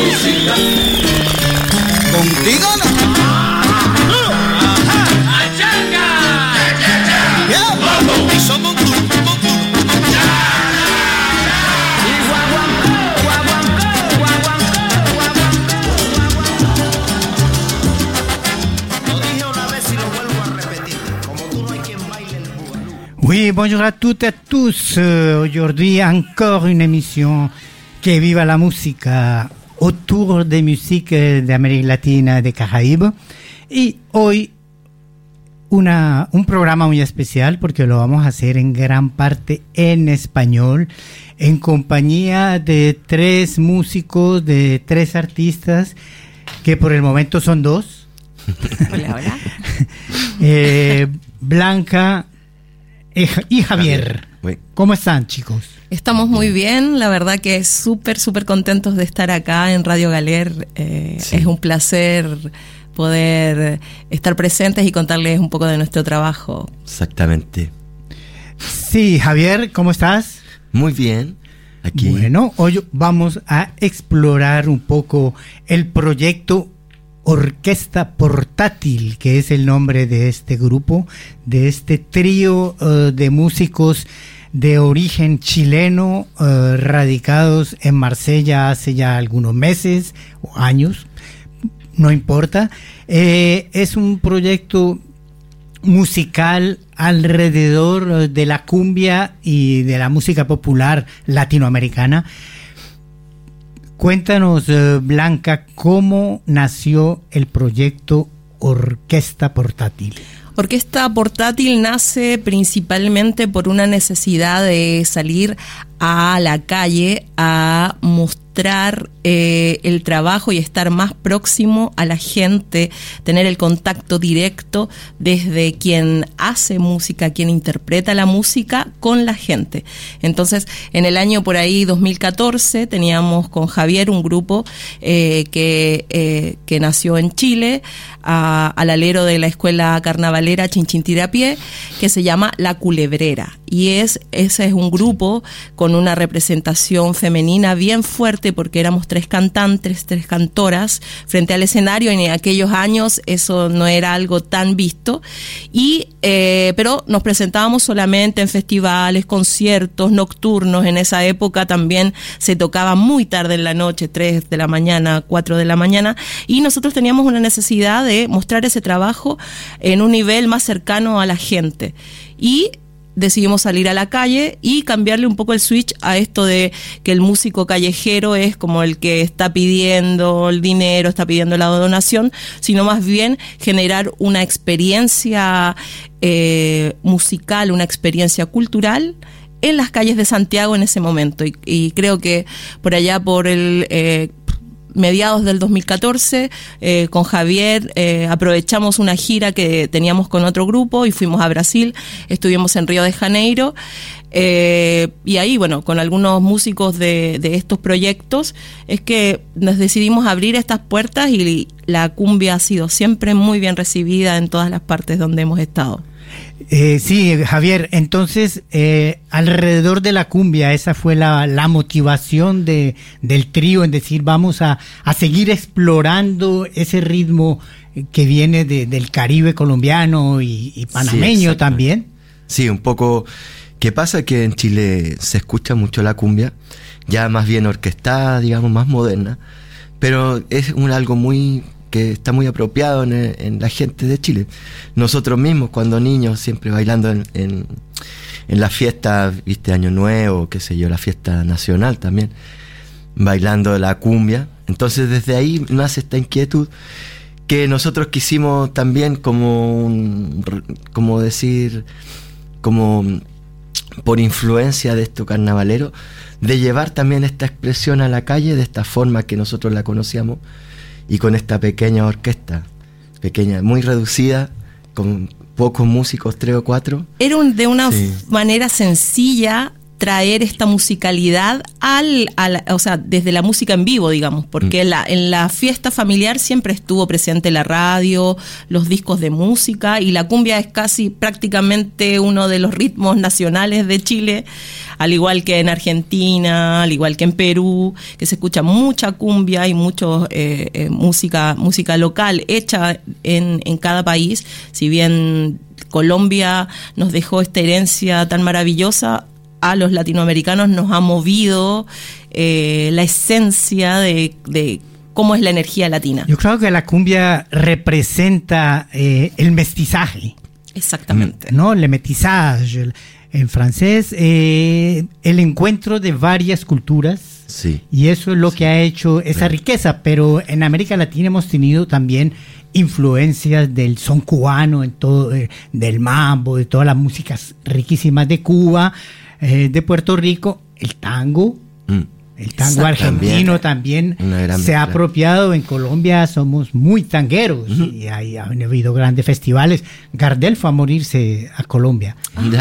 música. Contigo no. Y somos un club. Oui, bonjour à toutes et à tous. Aujourd'hui, encore une émission que viva la música autour de musique d'América Latina, de Caraïbes. Y hoy un programa muy especial porque lo vamos a hacer en gran parte en español, en compañía de 3 músicos, de 3 artistas, que por el momento son 2. Hola, hola. Blanca y Javier. ¿Cómo están, chicos? Estamos muy bien, la verdad que súper contentos de estar acá en Radio Galer. Sí. Es un placer poder estar presentes y contarles un poco de nuestro trabajo. Exactamente. Sí, Javier, ¿cómo estás? Muy bien, aquí. Bueno, hoy vamos a explorar un poco el proyecto Orquesta Portátil, que es el nombre de este grupo, de este trío de músicos de origen chileno, radicados en Marsella hace ya algunos meses o años, no importa. Es un proyecto musical alrededor de la cumbia y de la música popular latinoamericana. Cuéntanos, Blanca, ¿cómo nació el proyecto Orquesta Portátil? Orquesta Portátil nace principalmente por una necesidad de salir a la calle a mostrar el trabajo y estar más próximo a la gente, tener el contacto directo desde quien hace música, quien interpreta la música con la gente. Entonces, en el año por ahí 2014 teníamos con Javier un grupo que nació en Chile, al alero de la escuela carnavalera Chinchintirapié, que se llama La Culebrera. Y ese es un grupo con una representación femenina bien fuerte, porque éramos 3 cantantes, 3 cantoras frente al escenario. En aquellos años eso no era algo tan visto, pero nos presentábamos solamente en festivales, conciertos nocturnos. En esa época también se tocaba muy tarde en la noche, 3 de la mañana, 4 de la mañana, y nosotros teníamos una necesidad de mostrar ese trabajo en un nivel más cercano a la gente. Y decidimos salir a la calle y cambiarle un poco el switch a esto de que el músico callejero es como el que está pidiendo el dinero, está pidiendo la donación, sino más bien generar una experiencia musical, una experiencia cultural en las calles de Santiago en ese momento. Y creo que por allá por el mediados del 2014, con Javier aprovechamos una gira que teníamos con otro grupo y fuimos a Brasil, estuvimos en Río de Janeiro, y ahí, bueno, con algunos músicos de estos proyectos es que nos decidimos abrir estas puertas, y la cumbia ha sido siempre muy bien recibida en todas las partes donde hemos estado. Sí, Javier, entonces alrededor de la cumbia, esa fue la motivación del trío, en decir, vamos a seguir explorando ese ritmo que viene del Caribe colombiano y panameño, sí, también. Sí, un poco. ¿Qué pasa? Que en Chile se escucha mucho la cumbia, ya más bien orquestada, digamos, más moderna, pero es algo que está muy apropiado en la gente de Chile. Nosotros mismos, cuando niños, siempre bailando en las fiestas, viste, Año Nuevo, qué sé yo, la fiesta nacional también, bailando la cumbia. Entonces desde ahí nace esta inquietud que nosotros quisimos también como por influencia de esto carnavalero, de llevar también esta expresión a la calle de esta forma que nosotros la conocíamos, y con esta pequeña orquesta, muy reducida, con pocos músicos, 3 o 4. Era de una manera sencilla traer esta musicalidad o sea, desde la música en vivo, digamos, porque en la fiesta familiar siempre estuvo presente la radio, los discos de música, y la cumbia es casi prácticamente uno de los ritmos nacionales de Chile, al igual que en Argentina, al igual que en Perú, que se escucha mucha cumbia y mucho música local hecha en cada país. Si bien Colombia nos dejó esta herencia tan maravillosa, a los latinoamericanos nos ha movido la esencia de cómo es la energía latina. Yo creo que la cumbia representa el mestizaje. Exactamente. ¿No? Le métissage, en francés, el encuentro de varias culturas. Sí. Y eso es lo que ha hecho esa riqueza. Pero en América Latina hemos tenido también influencias del son cubano, en todo, del mambo, de todas las músicas riquísimas de Cuba, de Puerto Rico, el tango. El tango argentino también se ha apropiado. En Colombia somos muy tangueros, y han habido grandes festivales. Gardel fue a morirse a Colombia.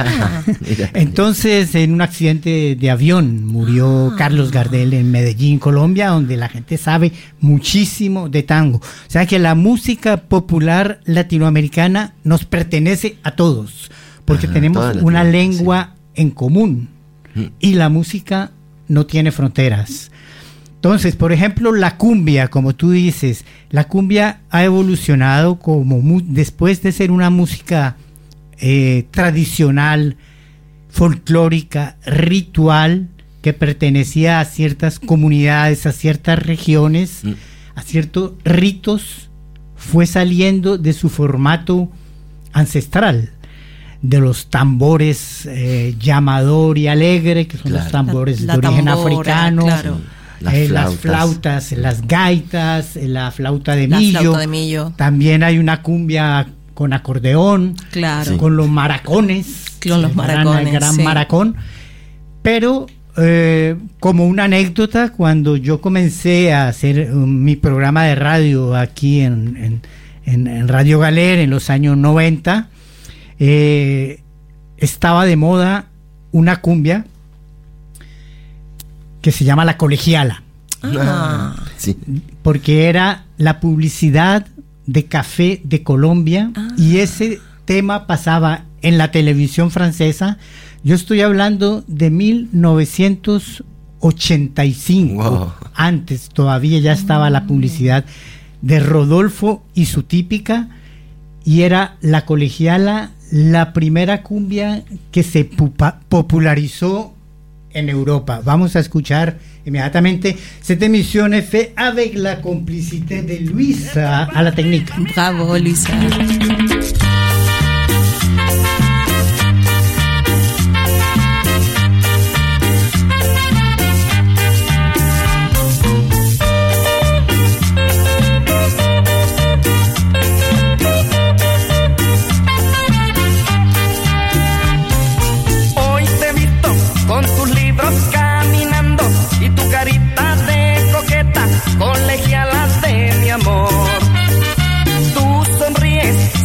Entonces, en un accidente de avión murió Carlos Gardel en Medellín, Colombia, donde la gente sabe muchísimo de tango. O sea que la música popular latinoamericana nos pertenece a todos, porque tenemos una lengua en común, y la música no tiene fronteras. Entonces, por ejemplo, la cumbia, como tú dices, la cumbia ha evolucionado después de ser una música tradicional, folclórica, ritual, que pertenecía a ciertas comunidades, a ciertas regiones, a ciertos ritos, fue saliendo de su formato ancestral, de los tambores llamador y alegre, que son los tambores de origen africano, las flautas, las gaitas, la flauta de millo. También hay una cumbia con acordeón, con los maracones, el gran maracón. Pero como una anécdota, cuando yo comencé a hacer mi programa de radio aquí en Radio Galer en los años 90, estaba de moda una cumbia que se llama La Colegiala. Sí. Porque era la publicidad de café de Colombia, y ese tema pasaba en la televisión francesa. Yo estoy hablando de 1985. Wow. Antes todavía ya estaba la publicidad de Rodolfo y su típica, y era La Colegiala, la primera cumbia que se popularizó en Europa. Vamos a escuchar inmediatamente cette émission est faite avec la complicité de Luisa à la technique. Bravo, Luisa. Colegiala de mi amor, tú sonríes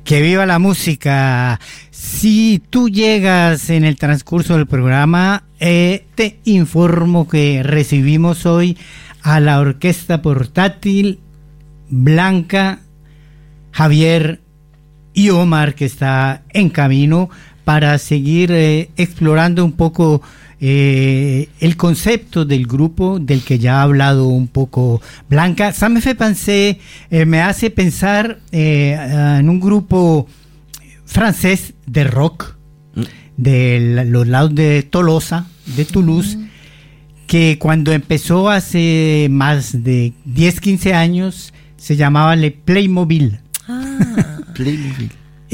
Que viva la música. Si tú llegas en el transcurso del programa, te informo que recibimos hoy a la orquesta portátil Blanca, Javier y Omar, que está en camino para seguir explorando un poco el concepto del grupo del que ya ha hablado un poco Blanca. Ça me fait penser, me hace pensar en un grupo francés de rock de los lados de Tolosa, de Toulouse, que cuando empezó hace más de 10-15 años se llamaba Le Playmobil. Playmobil.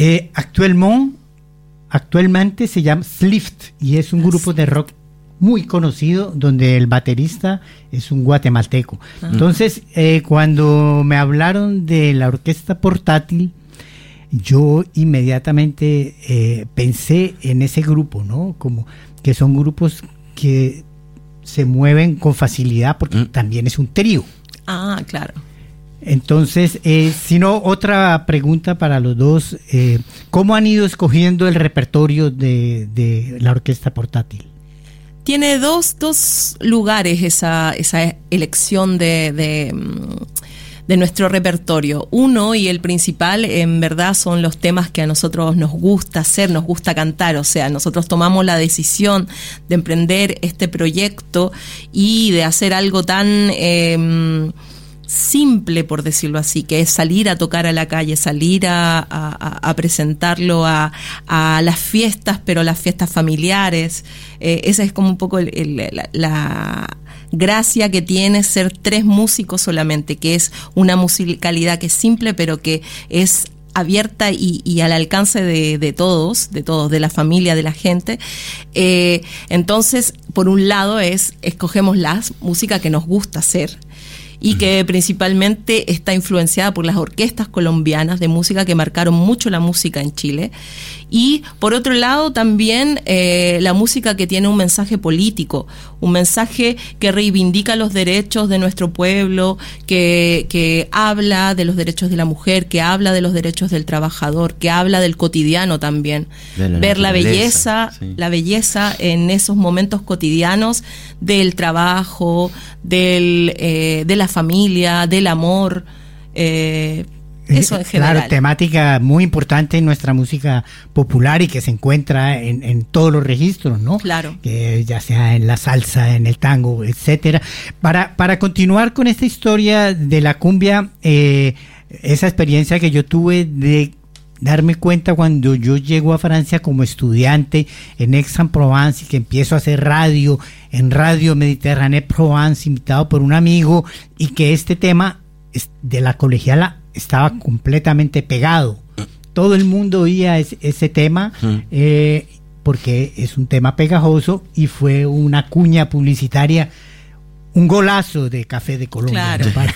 Actualmente se llama Slift y es un grupo de rock muy conocido donde el baterista es un guatemalteco. Entonces, cuando me hablaron de la orquesta portátil, yo inmediatamente pensé en ese grupo, ¿no? Como que son grupos que se mueven con facilidad porque también es un trío. Ah, claro. Entonces, si no, otra pregunta para los dos. ¿Cómo han ido escogiendo el repertorio de la orquesta portátil? Tiene dos lugares esa elección de nuestro repertorio. Uno, y el principal, en verdad son los temas que a nosotros nos gusta hacer, nos gusta cantar. O sea, nosotros tomamos la decisión de emprender este proyecto y de hacer algo tan simple, por decirlo así, que es salir a tocar a la calle, salir a presentarlo a las fiestas, pero las fiestas familiares. Esa es como un poco la gracia que tiene ser 3 músicos solamente, que es una musicalidad que es simple, pero que es abierta y al alcance de todos, de la familia, de la gente. Entonces, por un lado escogemos la música que nos gusta hacer y que principalmente está influenciada por las orquestas colombianas de música que marcaron mucho la música en Chile. Y por otro lado también la música que tiene un mensaje político, un mensaje que reivindica los derechos de nuestro pueblo, que habla de los derechos de la mujer, que habla de los derechos del trabajador, que habla del cotidiano también. Ver la belleza, sí. La belleza en esos momentos cotidianos del trabajo, de la familia, del amor. Eso en general. Claro, temática muy importante en nuestra música popular y que se encuentra en todos los registros, ¿no? Claro. Ya sea en la salsa, en el tango, etcétera. Para continuar con esta historia de la cumbia, esa experiencia que yo tuve de darme cuenta cuando yo llego a Francia como estudiante en Aix-en-Provence y que empiezo a hacer radio en Radio Mediterranée Provence, invitado por un amigo, y que este tema de la colegiala estaba completamente pegado. Todo el mundo oía ese tema porque es un tema pegajoso y fue una cuña publicitaria, un golazo de Café de Colombia. Claro.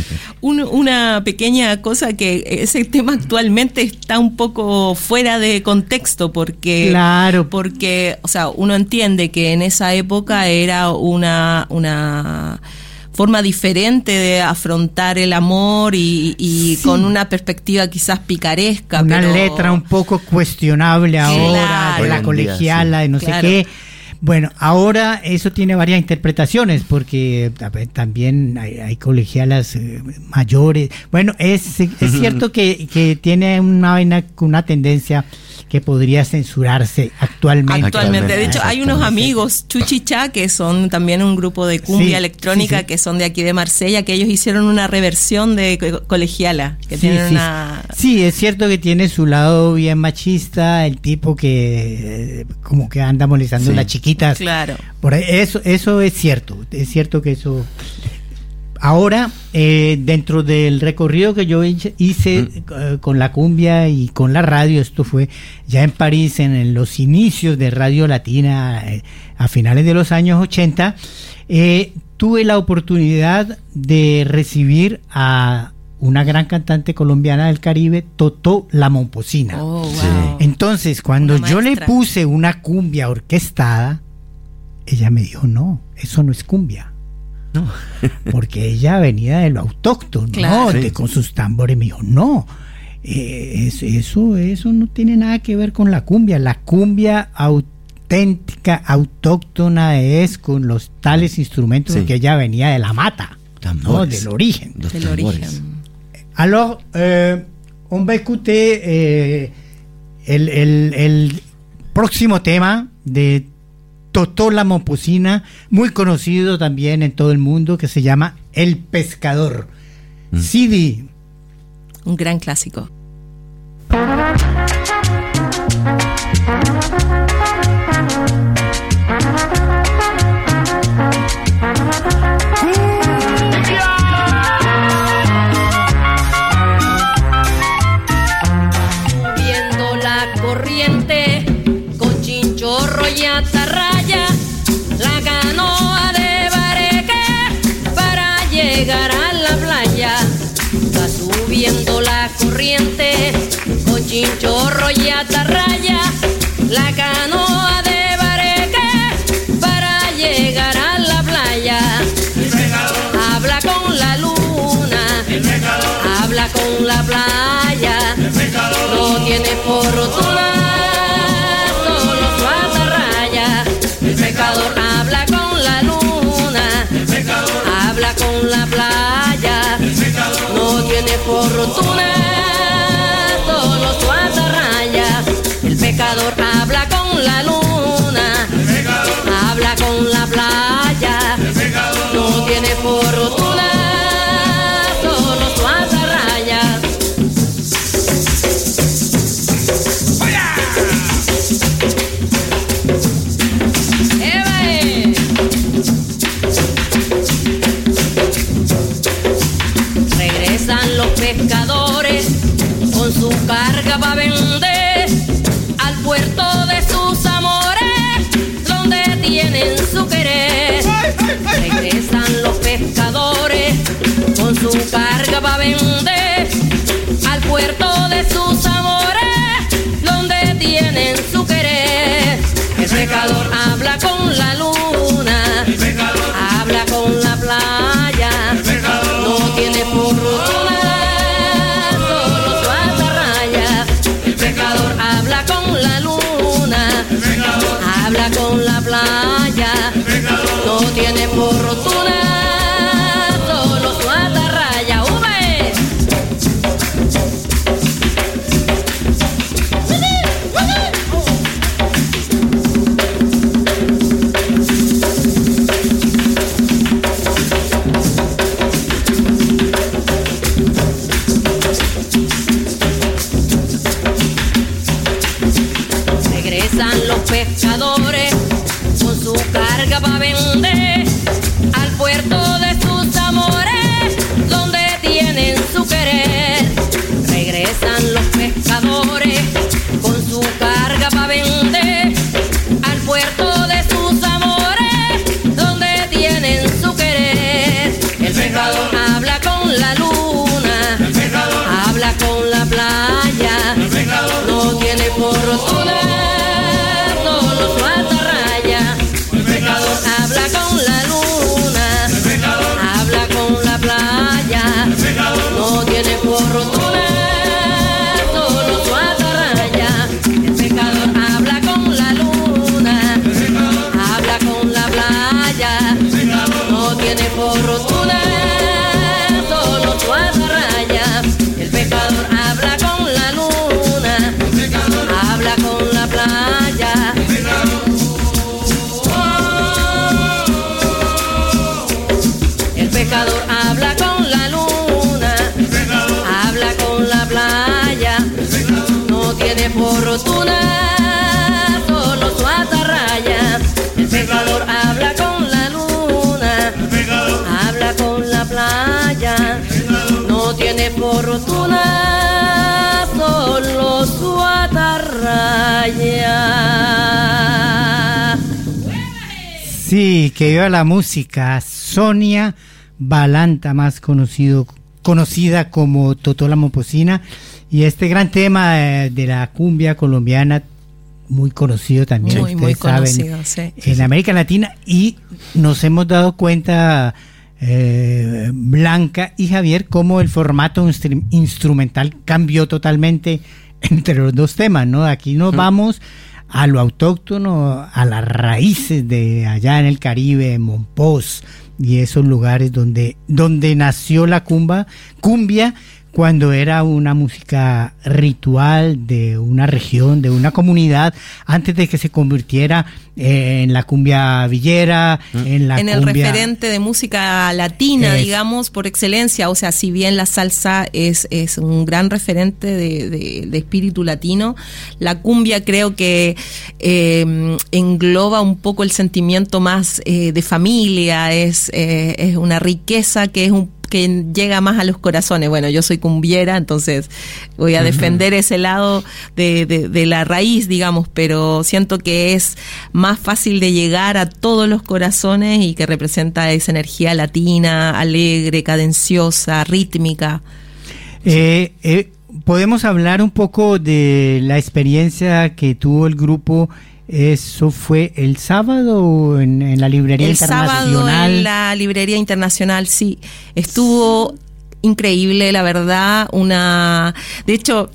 Una pequeña cosa, que ese tema actualmente está un poco fuera de contexto porque, claro, porque, o sea, uno entiende que en esa época era una forma diferente de afrontar el amor y sí, con una perspectiva quizás picaresca. Una pero letra un poco cuestionable ahora, claro, de la colegiala, sí, de no claro, sé qué. Bueno, ahora eso tiene varias interpretaciones porque también hay colegialas mayores. Bueno, es cierto que tiene una tendencia que podría censurarse actualmente. De hecho, hay unos amigos, Chuchicha, que son también un grupo de cumbia electrónica, que son de aquí de Marsella, que ellos hicieron una reversión de colegiala. Que tienen una... Sí, es cierto que tiene su lado bien machista, el tipo que como que anda molestando a las chiquitas. Claro. Por eso es cierto que eso... Ahora, dentro del recorrido que yo hice con la cumbia y con la radio, esto fue ya en París, en los inicios de Radio Latina, a finales de los años 80, tuve la oportunidad de recibir a una gran cantante colombiana del Caribe, Totó la Momposina. Oh, wow. Sí. Entonces, cuando yo le puse una cumbia orquestada, ella me dijo, no, eso no es cumbia. No. Porque ella venía de lo autóctono, claro, ¿no? Con sus tambores, me dijo, no, Eso no tiene nada que ver con la cumbia. La cumbia auténtica, autóctona es con los tales instrumentos, Sí. que ya venía de la mata, ¿no? Tambores. Del origen. Los Del tambores. origen. Alors, on va écouter el próximo tema de Totó la Momposina, muy conocido también en todo el mundo, que se llama El Pescador. Sidi. Un gran clásico. Subiendo la corriente con chinchorro y atarraya, la canoa de bareque para llegar a la playa. Va subiendo la corriente con chinchorro y atarraya, la canoa de bareque para llegar a la playa. Habla con la luna, habla con la playa, no tiene fortuna, solo su atarraya. El pescador habla con la luna, habla con la playa, no tiene fortuna, solo su atarraya. El pescador habla con la luna, habla con la playa, no tiene fortuna, solo su atarraya. Regresan los pescadores con su carga para vender al puerto de sus amores, donde tienen su querer. Regresan los pescadores con su carga para vender al puerto de sus amores, donde tienen su querer. El pescador habla con la luna, habla con la playa, no tiene fortuna, solo su atarraya. El pescador habla con la luna, habla con la playa, no tiene fortuna, solo su atarraya. ¡Ube! Regresan los pescadores con su carga para vender al puerto de sus amores, donde tienen su querer. Regresan los pescadores con su carga para vender al puerto de sus amores, donde tienen su querer. El pescador habla con la luna, habla con la playa, no tiene fortuna, solo su atarraya. El pescador habla con la luna, habla con la playa, no tiene fortuna, solo su atarraya. El pescador habla con la luna, habla con la playa, no tiene fortuna, solo su atarraya. El pescador habla con la luna, habla con la playa. El pescador habla con la luna, habla con la playa, no tiene fortuna, solo su atarraya. El pescador habla con la luna, habla con la playa, no tiene fortuna, solo su atarraya. Sí, que viva la música. Sonia Balanta, más conocida como Totó la Momposina, y este gran tema de la cumbia colombiana, muy conocido también, Muy ustedes conocido, saben, sí. en América Latina, y nos hemos dado cuenta Blanca y Javier, cómo el formato instrumental cambió totalmente entre los dos temas, ¿no? Aquí nos vamos a lo autóctono, a las raíces de allá en el Caribe, en Monpós y esos lugares donde nació la cumbia, cuando era una música ritual de una región, de una comunidad, antes de que se convirtiera en la cumbia villera, en el referente de música latina, digamos, por excelencia. O sea, si bien la salsa es un gran referente de espíritu latino, la cumbia creo que engloba un poco el sentimiento más de familia, es una riqueza que llega más a los corazones. Bueno, yo soy cumbiera, entonces voy a defender ese lado de la raíz, digamos, pero siento que es más fácil de llegar a todos los corazones y que representa esa energía latina, alegre, cadenciosa, rítmica. ¿Podemos hablar un poco de la experiencia que tuvo el grupo? ¿Eso fue el sábado en la librería internacional? El sábado en la librería internacional, sí. Estuvo increíble, la verdad. De hecho,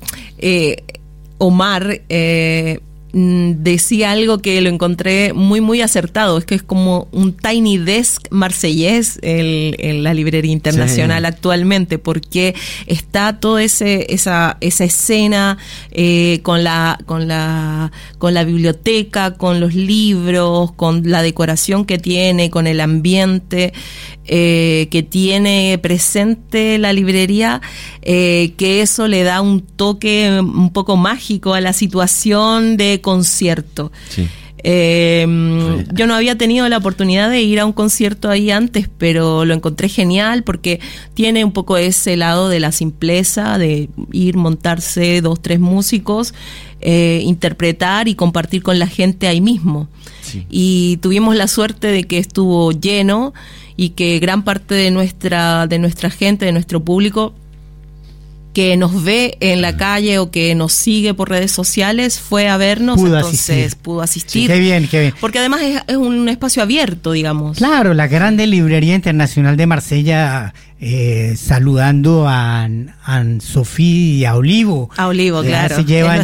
Omar decía algo que lo encontré muy, muy acertado. Es que es como un tiny desk marsellés en la librería internacional actualmente, porque está toda esa escena con la biblioteca, con los libros, con la decoración que tiene, con el ambiente que tiene presente la librería, que eso le da un toque un poco mágico a la situación de concierto. Sí. Yo no había tenido la oportunidad de ir a un concierto ahí antes, pero lo encontré genial porque tiene un poco ese lado de la simpleza, de ir, montarse 2-3 músicos, interpretar y compartir con la gente ahí mismo. Sí. Y tuvimos la suerte de que estuvo lleno y que gran parte de nuestra gente, de nuestro público que nos ve en la calle o que nos sigue por redes sociales fue a vernos, pudo asistir. Sí, qué bien. Porque además es un espacio abierto, digamos. Claro, la grande librería internacional de Marsella, saludando a Sofía y a Olivo. A Olivo, claro. Se llevan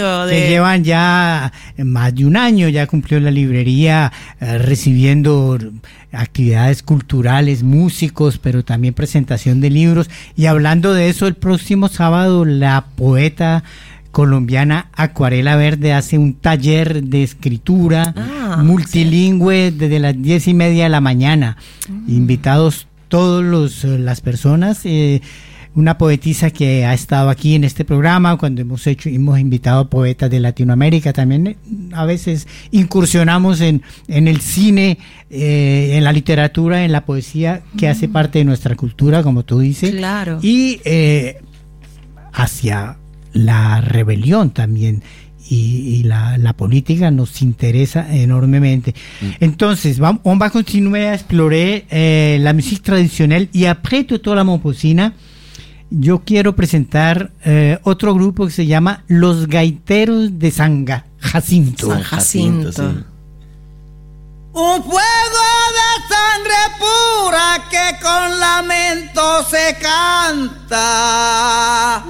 ya más de un año, ya cumplió la librería recibiendo actividades culturales, músicos, pero también presentación de libros. Y hablando de eso, el próximo sábado la poeta colombiana Acuarela Verde hace un taller de escritura multilingüe desde las 10:30 de la mañana. Invitados todas las personas. Una poetisa que ha estado aquí en este programa cuando hemos invitado a poetas de Latinoamérica. También a veces incursionamos en el cine, en la literatura, en la poesía, que hace parte de nuestra cultura, como tú dices. Claro. Y hacia la rebelión también. Y la política nos interesa enormemente. Entonces, on va continuer à explorer la musique traditionnelle. Y après toda la momposina, yo quiero presentar otro grupo que se llama Los Gaiteros de San Jacinto. San Jacinto. Sí. Un fuego de sangre pura que con lamento se canta.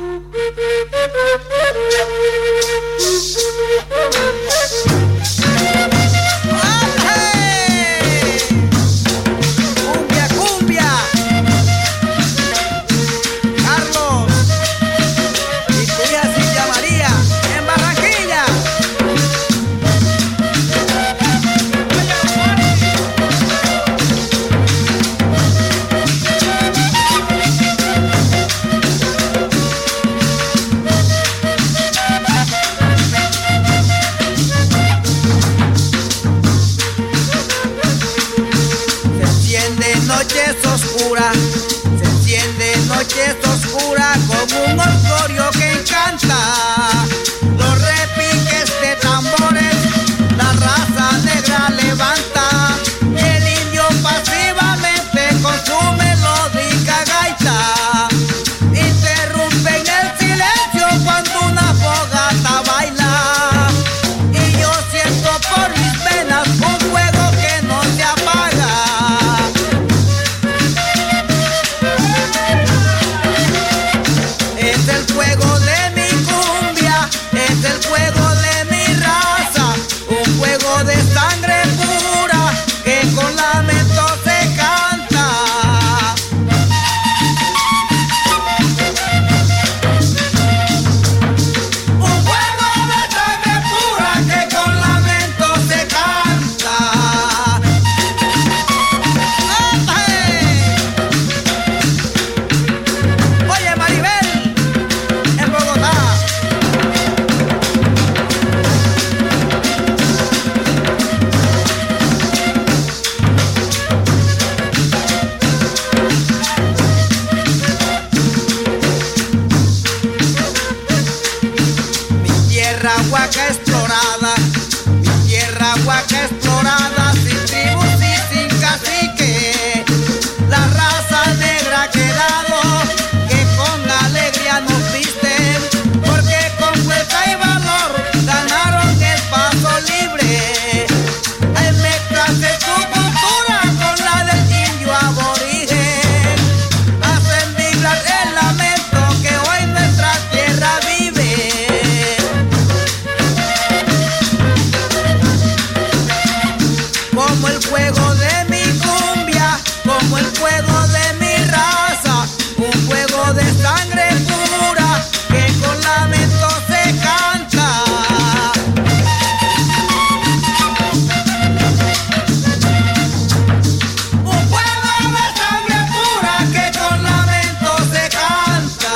Cumbia, cumbia. Carlos y tu hija Silvia María en Barranquilla. Se enciende noches oscuras como un orgullo que encanta. Los repiques de tambores, la raza negra levanta y el indio pasivamente con su melódica gaita interrumpen el silencio cuando una fogata baila. Y yo siento por mis venas un fuego que no se apaga. huaca explorada, mi tierra huaca explorada, sin tribus y sin cacique, la raza negra ha quedado, que con alegría nos visten, porque con fuerza y valor ganaron el paso libre. Hay mezclas de su cultura con la del indio aborigen, hacen vibrar el lamento que hoy nuestra tierra vive. Como el fuego de mi cumbia, como el fuego de mi raza, un fuego de sangre pura que con lamento se canta. Un fuego de sangre pura que con lamento se canta.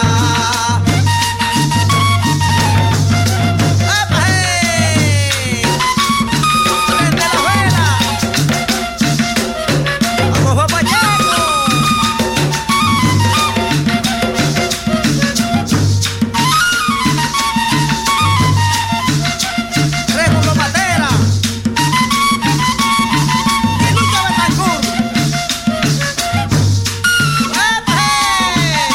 ¡Apa, hey! ¡Prende la vela! ¡Vamos, Pacheco! Régulo Matera y Lucho Betancourt. ¡Apa, hey!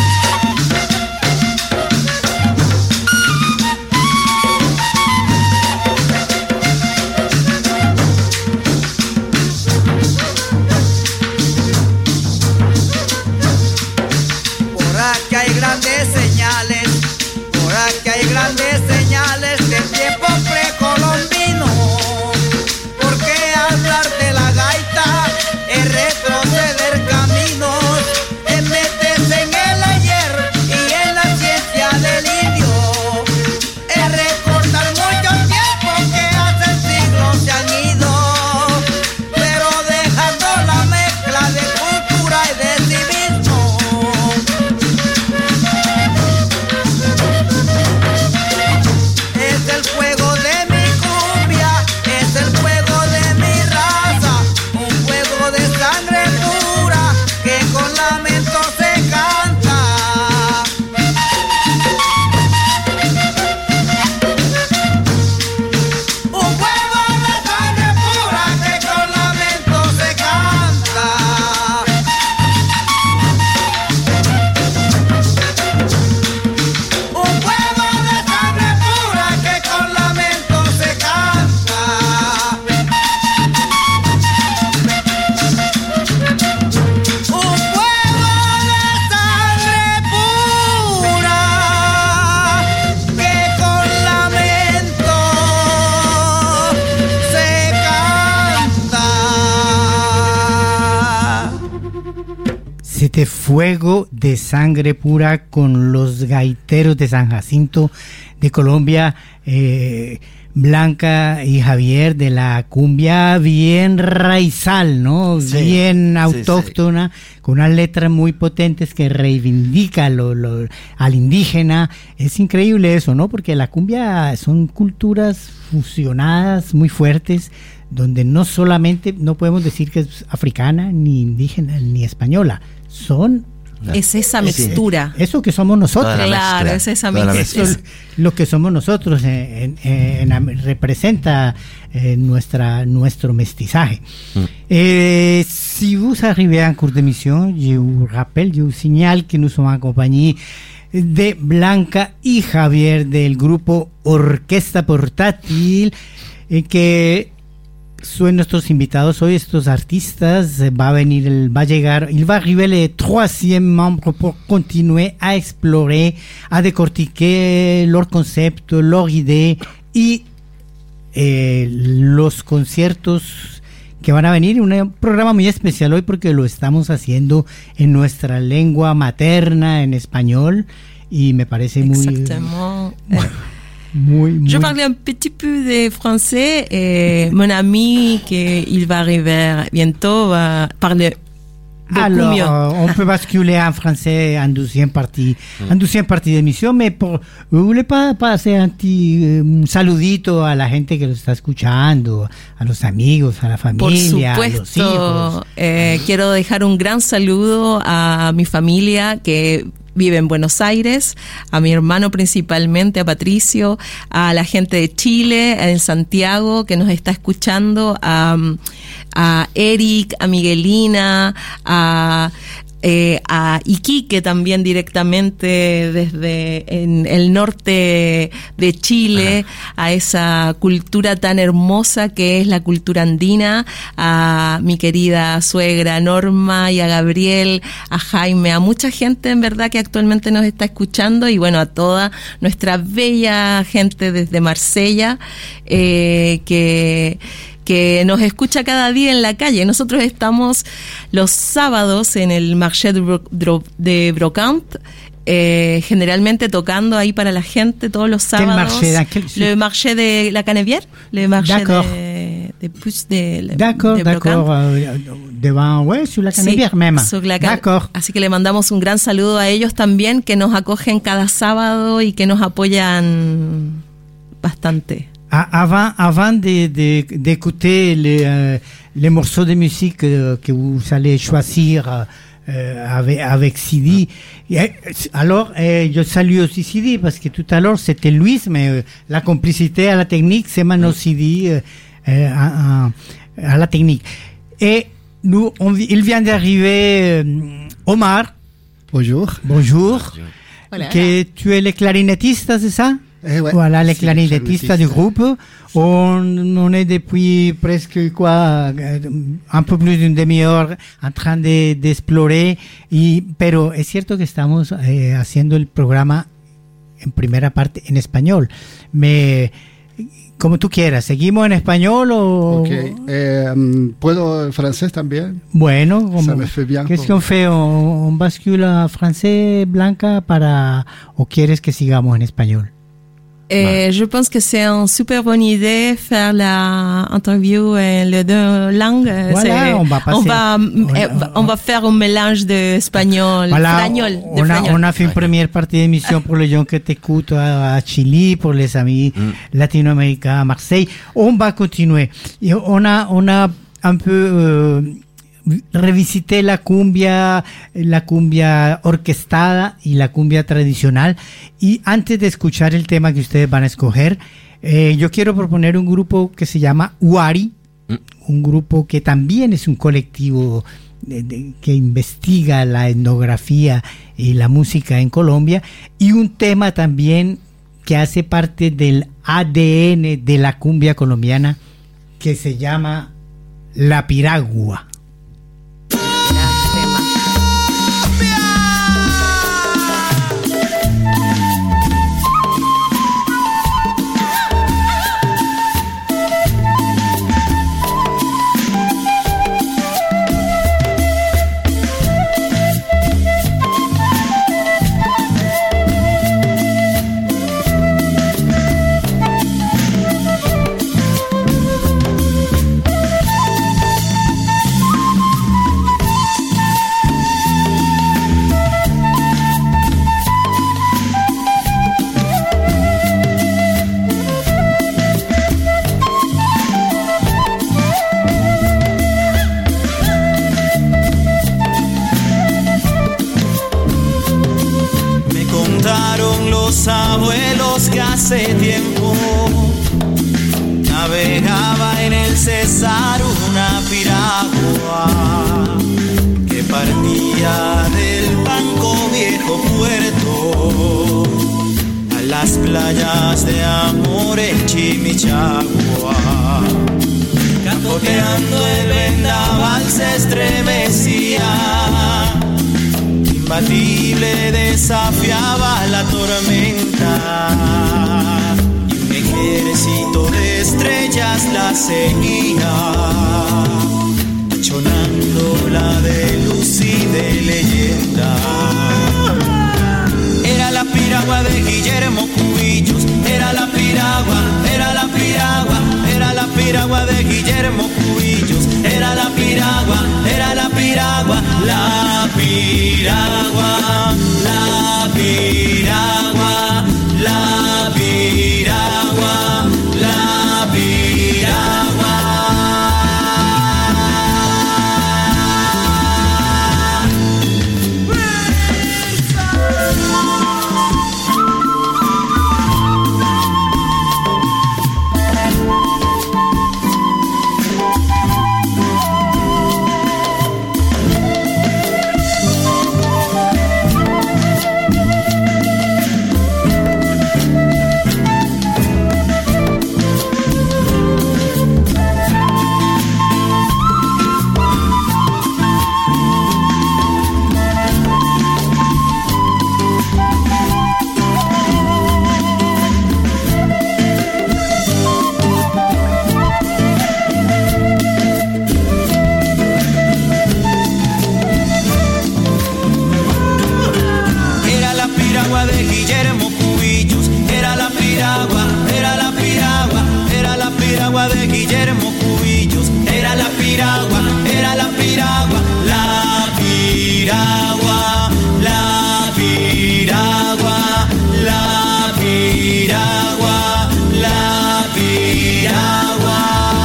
Por aquí hay grandes señales, por aquí hay grandes señales del tiempo precolombino. Porque hablar de la gaita es retroceder caminos, es meterse en el ayer y en la ciencia del indio, es recordar muchos tiempos que hace siglos se han ido, pero dejando la mezcla de cultura y de civismo. Es el fuego de mi cumbia, es el fuego de mi raza, un fuego de sangre pura que con lamento se canta. Un fuego de sangre pura que con lamento se canta. Un fuego de sangre pura que con lamento se canta. Un fuego de sangre pura que con lamento se canta. C'était Fuego de Sangre Pura con los gaiteros de San Jacinto de Colombia, Blanca y Javier, de la cumbia bien raizal, ¿no? Sí, Bien sí, autóctona, con unas letras muy potentes que reivindica al indígena. Es increíble eso, ¿no? Porque la cumbia son culturas fusionadas muy fuertes, donde no solamente, no podemos decir que es africana, ni indígena, ni española, son Es esa mixtura. eso que somos nosotros. Toda la Claro, mezcla, es esa toda la mixtura. Eso es lo que somos nosotros, representa nuestro mestizaje. Si vous arrivez en cours d'émission, je vous rappelle, je vous signale que nous sommes en compagnie de Blanca y Javier del grupo Orquesta Portátil, que son nuestros invitados hoy, estos artistas. Il va arriver le troisième membre pour continuer à explorer, à décortiquer leur concept, leur idée y los conciertos que van a venir. Un programa muy especial hoy porque lo estamos haciendo en nuestra lengua materna, en español, y me parece muy... Exactement. Muy, Je muy... parlais un petit peu de français et mon ami, il va arriver bientôt, va parler beaucoup Alors, mieux. on peut basculer en français en deuxième partie d'émission, mais vous voulez pas passer un saludito a la gente que lo está escuchando, a los amigos, a la Por familia, a los hijos? supuesto, quiero dejar un gran saludo a mi familia que vive en Buenos Aires, a mi hermano principalmente, a Patricio, a la gente de Chile, en Santiago, que nos está escuchando, a Eric, a Miguelina, a Iquique también directamente desde en el norte de Chile, a esa cultura tan hermosa que es la cultura andina, a mi querida suegra Norma y a Gabriel, a Jaime, a mucha gente en verdad que actualmente nos está escuchando, y bueno, a toda nuestra bella gente desde Marsella que nos escucha cada día en la calle. Nosotros estamos los sábados en el Marché de Brocant, generalmente tocando ahí para la gente todos los sábados. Le Marché de la Canebière, le Marché de Puig de D'accord, devant, ouais, sur la Canebière, sí, même. D'accord. Así que le mandamos un gran saludo a ellos también, que nos acogen cada sábado y que nos apoyan bastante. Avant d'écouter les morceaux de musique que vous allez choisir avec Sidi, alors je salue aussi Sidi, parce que tout à l'heure c'était Luis, mais la complicité à la technique, c'est maintenant Sidi à la technique. Et il vient d'arriver Omar. Bonjour. Hola. Que tu es le clarinettiste, c'est ça? Ouais. Voilà, les clarinettistes du groupe. On est depuis presque un peu plus d'une demi-heure en train de explorer, pero es cierto que estamos haciendo el programa en primera parte en español. Como tú quieras, ¿seguimos en español o...? Okay. ¿Puedo el francés también? Bueno, ça me fait bien. Qu'est-ce qu'on fait? ¿On bascule a français, Blanca, o quieres que sigamos en español? Je pense que c'est une super bonne idée faire l'interview en les deux langues. Voilà, on va faire un mélange de espagnol, voilà, d'espagnol. On a fait une première partie d'émission pour les gens qui t'écoutent à Chili, pour les amis latino-américains à Marseille. On va continuer. Et on a un peu revisité la cumbia orquestada y la cumbia tradicional, y antes de escuchar el tema que ustedes van a escoger, yo quiero proponer un grupo que se llama Huari, un grupo que también es un colectivo que investiga la etnografía y la música en Colombia, y un tema también que hace parte del ADN de la cumbia colombiana, que se llama La Piragua. Abuelos que hace tiempo navegaba en el Cesar una piragua que partía del Banco Viejo Puerto a las playas de amor en Chimichagua. Capoteando el vendaval se estremecía, imbatible desafiaba la tormenta, y un ejército de estrellas la seguía, achonándola de luz y de leyenda. Era la piragua de Guillermo Cubillos, era la piragua, era la piragua, era la piragua de Guillermo Cubillos, era la piragua, era la piragua, la piragua, la piragua, la piragua, la piragua. Guillermo Cubillos. Era la piragua, era la piragua, la piragua, la piragua, la piragua, la piragua.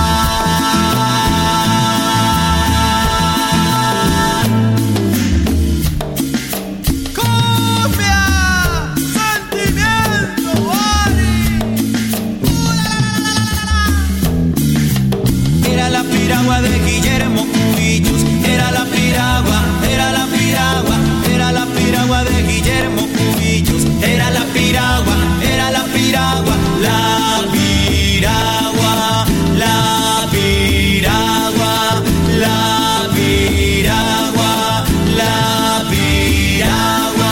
De Guillermo Cubillos, era la piragua, era la piragua, era la piragua de Guillermo Cubillos, era la piragua, era la piragua, la piragua, la piragua, la piragua, la piragua.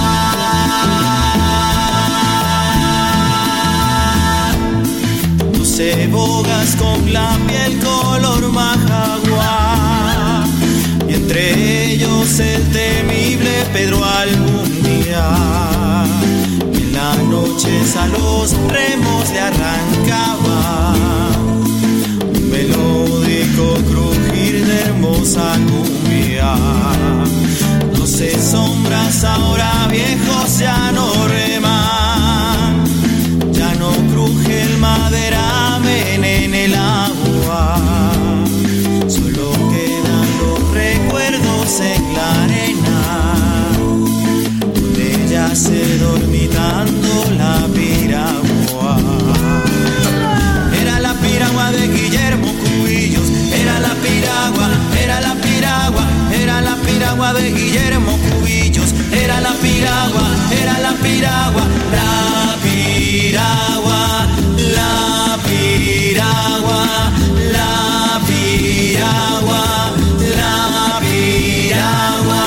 Doce bogas con la piel color majagua, y entre ellos el temible Pedro Algundía. En la noche a los remos le arrancaba un melódico crujir de hermosa cumbia. 12 sombras ahora viejos ya no reman, ya no cruje el maderamen en el agua, solo quedan los recuerdos en la arena, donde yace dormitando la piragua. Era la piragua de Guillermo Cubillos, era la piragua, era la piragua, era la piragua de Guillermo Cubillos, era la piragua, era la piragua, la piragua, la piragua, la piragua, la piragua.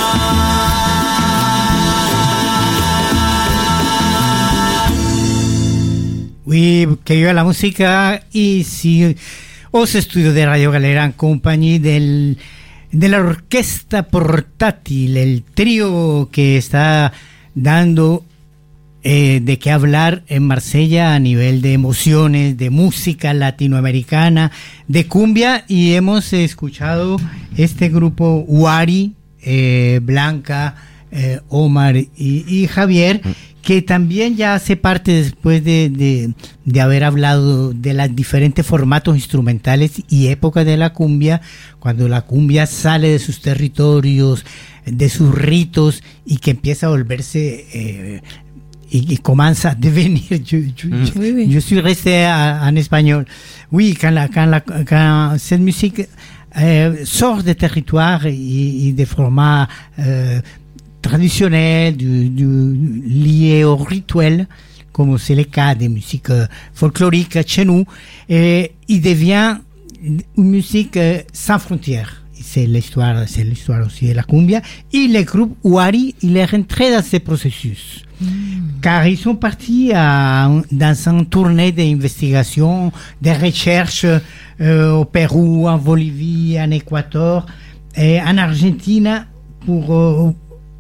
Oui, que viva la música. Ici aux studios de Radio Galera en compañía de la orquesta portátil, el trío que está dando de qué hablar en Marsella a nivel de emociones, de música latinoamericana, de cumbia, y hemos escuchado este grupo Huari, Blanca, Omar y Javier, que también ya hace parte después de haber hablado de los diferentes formatos instrumentales y épocas de la cumbia, cuando la cumbia sale de sus territorios, de sus ritos, y que empieza a volverse y commence à devenir. Je suis resté en espagnol. Oui, quand cette musique sort des territoires et des formats traditionnels, liés au rituel, comme c'est le cas des musiques folkloriques chez nous, il devient une musique sans frontières. C'est l'histoire aussi de la cumbia. Et le groupe Huari, il est rentré dans ce processus. Car ils sont partis dans une tournée d'investigation, de recherche au Pérou, en Bolivie, en Équateur et en Argentine pour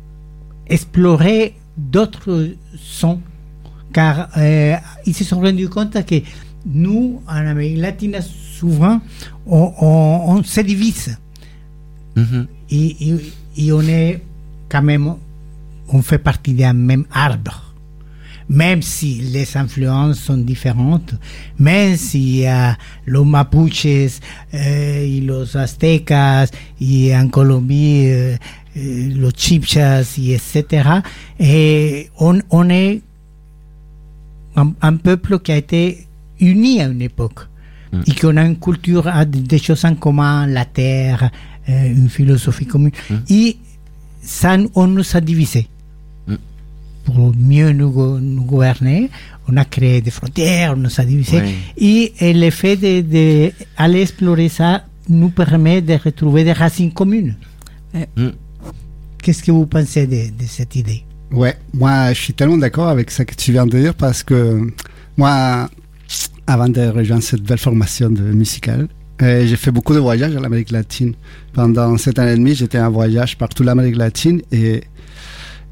explorer d'autres sons. Car ils se sont rendus compte que nous, en Amérique latine, souvent, on se divise. Mm-hmm. Et on est quand même, on fait partie d'un même arbre, même si les influences sont différentes, même si los mapuches y los aztecas y en Colombie los chibchas y etc. On est un peuple qui a été uni à une époque et qu'on a une culture, des choses en commun, la terre, une philosophie commune, et ça, on nous a divisés. Pour mieux nous gouverner, on a créé des frontières, on nous a divisés, et le fait d'aller explorer ça nous permet de retrouver des racines communes. Qu'est-ce que vous pensez de cette idée? Ouais, moi je suis tellement d'accord avec ce que tu viens de dire, parce que moi, avant de rejoindre cette belle formation musicale, j'ai fait beaucoup de voyages en Amérique latine. Pendant 7 ans et demi, j'étais en voyage par toute l'Amérique latine, et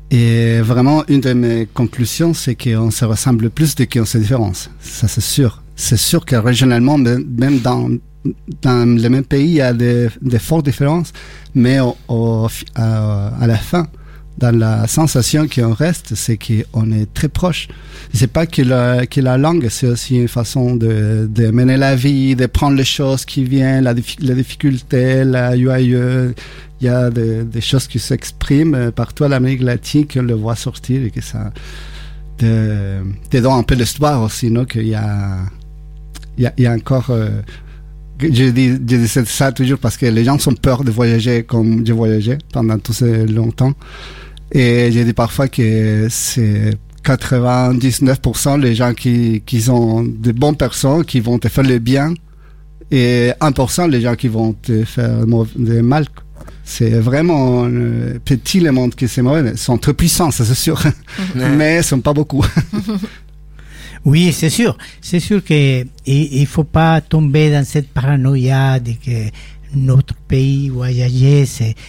vraiment, une de mes conclusions, c'est qu'on se ressemble plus de qu'on se différencie. Ça, c'est sûr. c'est sûr que régionalement, même dans le même pays, il y a des fortes différences, mais à la fin, dans la sensation qui en reste, c'est qu'on est très proche. C'est pas que la langue, c'est aussi une façon de mener la vie, de prendre les choses qui viennent, la difficulté, il y a des choses qui s'expriment partout à l'Amérique latine, qu'on le voit sortir et que ça te donne un peu d'histoire aussi, non? Qu'il y a encore, je dis ça toujours parce que les gens ont peur de voyager comme j'ai voyagé pendant tout ce longtemps. Et j'ai dit parfois que c'est 99% les gens qui sont de bonnes personnes, qui vont te faire le bien, et 1% les gens qui vont te faire du mal. C'est vraiment petit le monde qui se mauvais. Ils sont très puissants, ça c'est sûr, mais ils sont pas beaucoup. Oui, c'est sûr. C'est sûr que il faut pas tomber dans cette paranoïa de que notre pays voyager,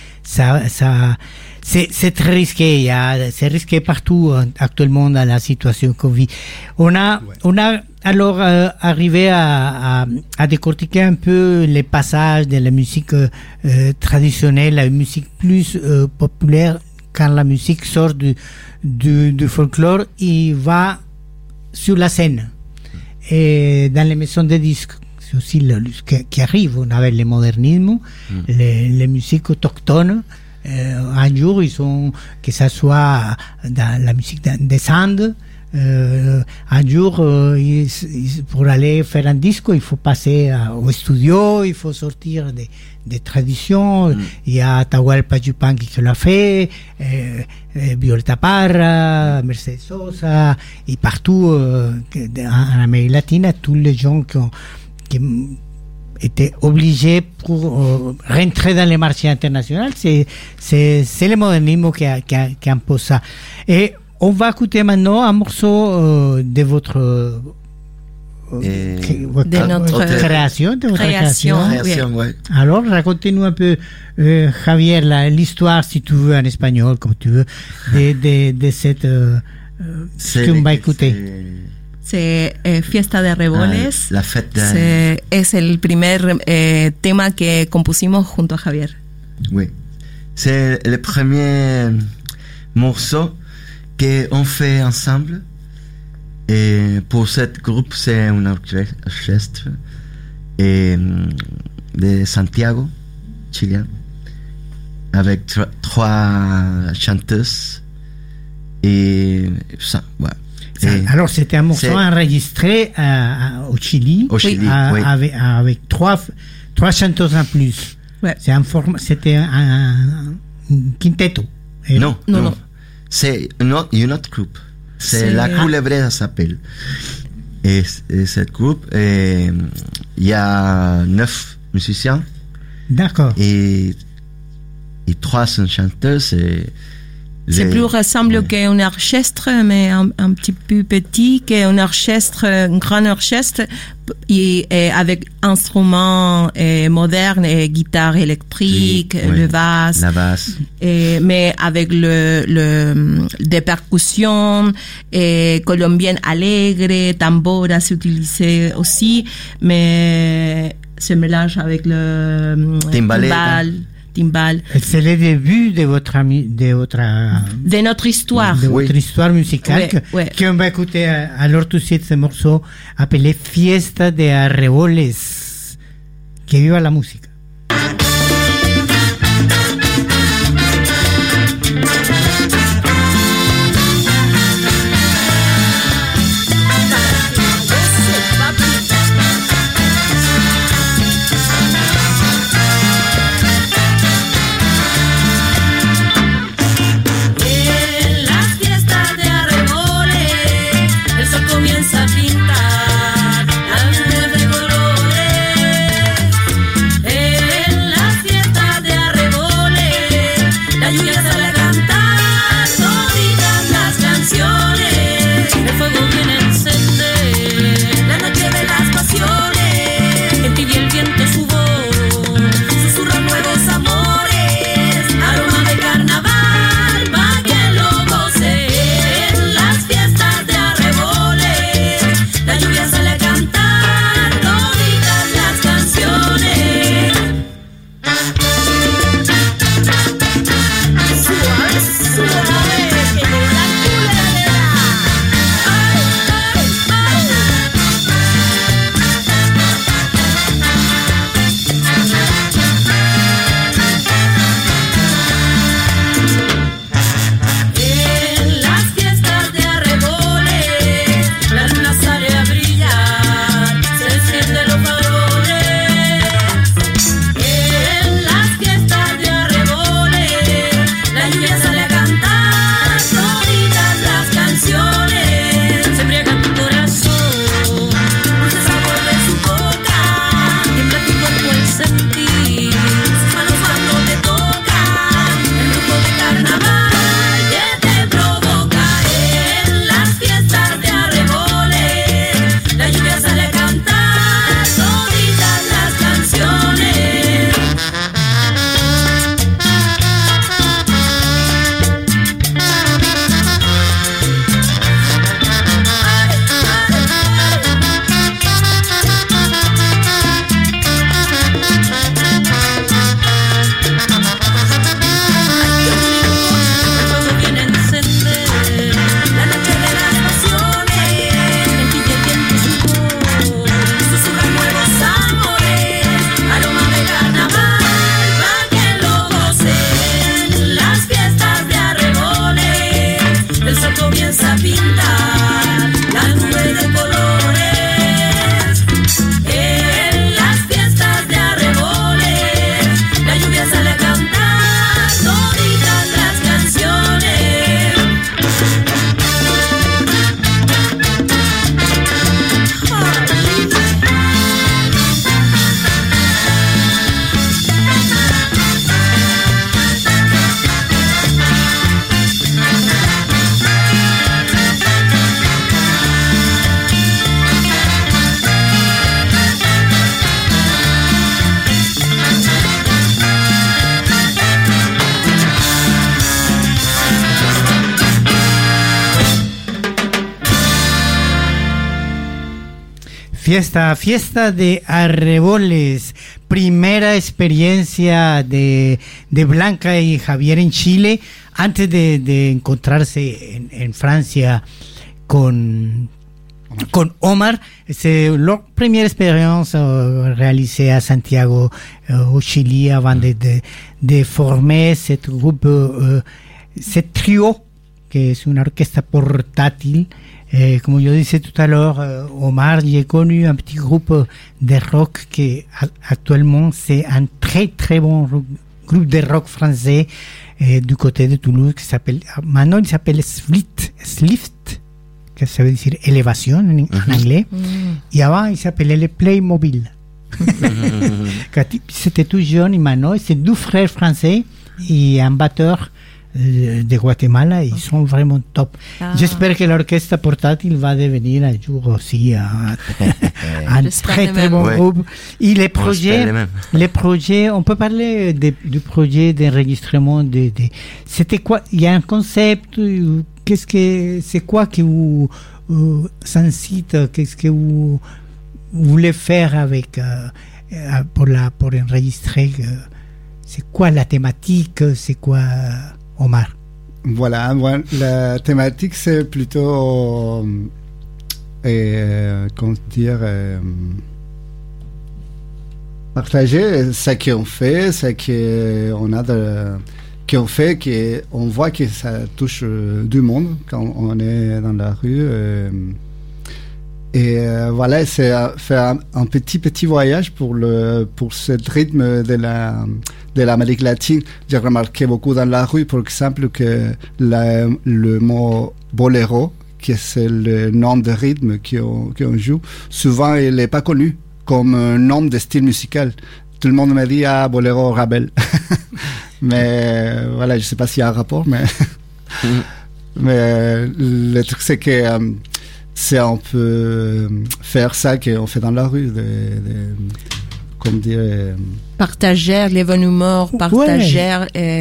c'est très risqué. C'est risqué partout actuellement dans la situation Covid. On a alors arrivé à décortiquer un peu les passages de la musique traditionnelle, la musique plus populaire. Quand la musique sort du folklore, il va sur la scène et dans les maisons de disques. C'est aussi qui arrive. On avait le modernisme, les musiques autochtones. Un jour, que ça soit dans la musique des Andes, un jour, pour aller faire un disque, il faut passer au studio, il faut sortir des traditions. Il y a Atahualpa Yupanqui qui l'a fait, Violeta Parra, Mercedes Sosa, et partout en Amérique latine, tous les gens qui étaient obligés pour rentrer dans les marchés internationaux. C'est le modernisme qui impose ça. Et on va écouter maintenant un morceau de votre création. Ouais. Alors, racontez-nous un peu, Javier, l'histoire, si tu veux, en espagnol, comme tu veux, de cette qu'on va écouter. C'est Fiesta de Arreboles. La fête es el primer tema que compusimos junto a Javier. Oui. C'est le premier morceau qu'on fait ensemble. Et pour ce groupe, c'est un orchestre de Santiago, chilien, avec trois chanteuses. Et ça, ouais. Alors, c'était un morceau enregistré au Chili, oui. avec trois chanteuses en plus. Ouais. C'était un quintetto. Non. C'est une autre groupe. C'est La Culebrera s'appelle. Et ce groupe, il y a 9 musiciens. D'accord. Et 3 sont chanteuses. C'est plus ressemble qu'un orchestre, mais un petit peu petit, qu'un orchestre, un grand orchestre, et avec instruments modernes, et guitare électrique, la basse, mais avec des percussions colombiennes alegres, tambora s'utilisait aussi, mais se mélange avec le timbal. C'est le début de notre histoire. De votre histoire musicale qu'on va écouter alors tout de suite ce morceau appelé Fiesta de Arreboles. Que viva la música. Comienza a pintar la nube de colores. comienza a pintar la nube de colores. En las fiestas de arreboles, la lluvia sale a cantar toditas las canciones. Fiesta de Arreboles, primera experiencia de Blanca y Javier en Chile, antes de encontrarse en Francia con Omar. C'est leur première expérience réalisée à Santiago, au Chili, avant de former cette groupe, ce trio, que es una orquesta portátil. Como yo dije tout à l'heure, Omar, j'ai connu un petit groupe de rock qui actuellement c'est un très très bon groupe de rock français du côté de Toulouse qui s'appelle, maintenant il s'appelle Slift, que ça veut dire élévation en anglais, et avant il s'appelait le Playmobil. C'était tout jeune et maintenant c'est deux frères français et un batteur de Guatemala, ils sont vraiment top. J'espère que l'orchestre portátil va devenir un jour aussi un très très bon groupe. Et les projets, on peut parler du projet d'enregistrement c'était quoi? Il y a un concept, c'est quoi que vous s'incite, qu'est-ce que vous voulez faire avec pour enregistrer, c'est quoi la thématique, c'est quoi, Omar? Voilà, la thématique c'est plutôt comment dire, partager ce qu'on fait, ce qu'on a qu'on fait, qu'on voit que ça touche du monde quand on est dans la rue. Voilà, c'est faire un petit voyage pour ce rythme de l'Amérique latine. J'ai remarqué beaucoup dans la rue, par exemple, que le mot boléro, qui c'est le nom de rythme qu'on joue, souvent il n'est pas connu comme un nom de style musical. Tout le monde me dit boléro Ravel. Mais voilà, je sais pas s'il y a un rapport, mais mais le truc c'est que c'est un peu faire ça qu'on fait dans la rue, comme dire, partager les bons humeurs, partager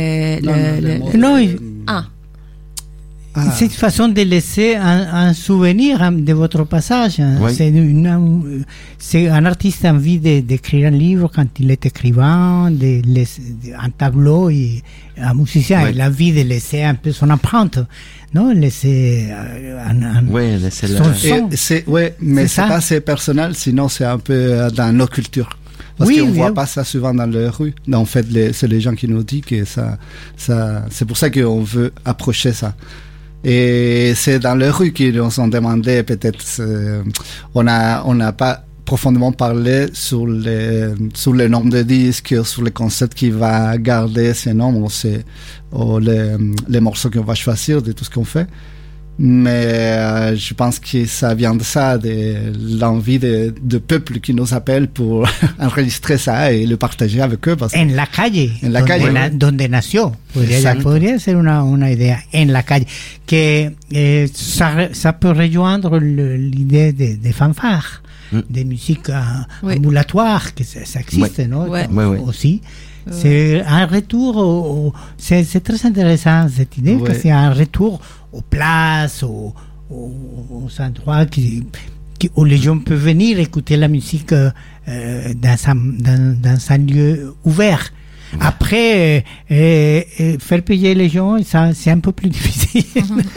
c'est une façon de laisser un souvenir de votre passage. Oui. C'est un artiste a envie d'écrire un livre quand il est écrivain, un tableau, et un musicien, il a envie de laisser un peu son empreinte, non? Laisser laisser son son. Mais c'est pas assez personnel, sinon c'est un peu dans nos cultures. Parce qu'on voit pas ça souvent dans les rues. Non, en fait, c'est les gens qui nous disent que ça, c'est pour ça qu'on veut approcher ça. Et c'est dans les rues qu'ils nous ont demandé, peut-être, on n'a pas profondément parlé sur le nombre de disques, sur les concepts qui va garder ces nombres, les morceaux qu'on va choisir de tout ce qu'on fait. Mais je pense que ça vient de ça, de l'envie de peuple qui nous appelle pour enregistrer ça et le partager avec eux. En la calle, donde nació. Podría ser una idea, en la calle. Que ça peut rejoindre l'idée de fanfare, de musique ambulatoire, que ça existe, non? Aussi. C'est un retour, c'est très intéressant cette idée, que c'est un retour aux places, aux endroits où les gens peuvent venir écouter la musique dans un lieu ouvert. Après, faire payer les gens, ça, c'est un peu plus difficile.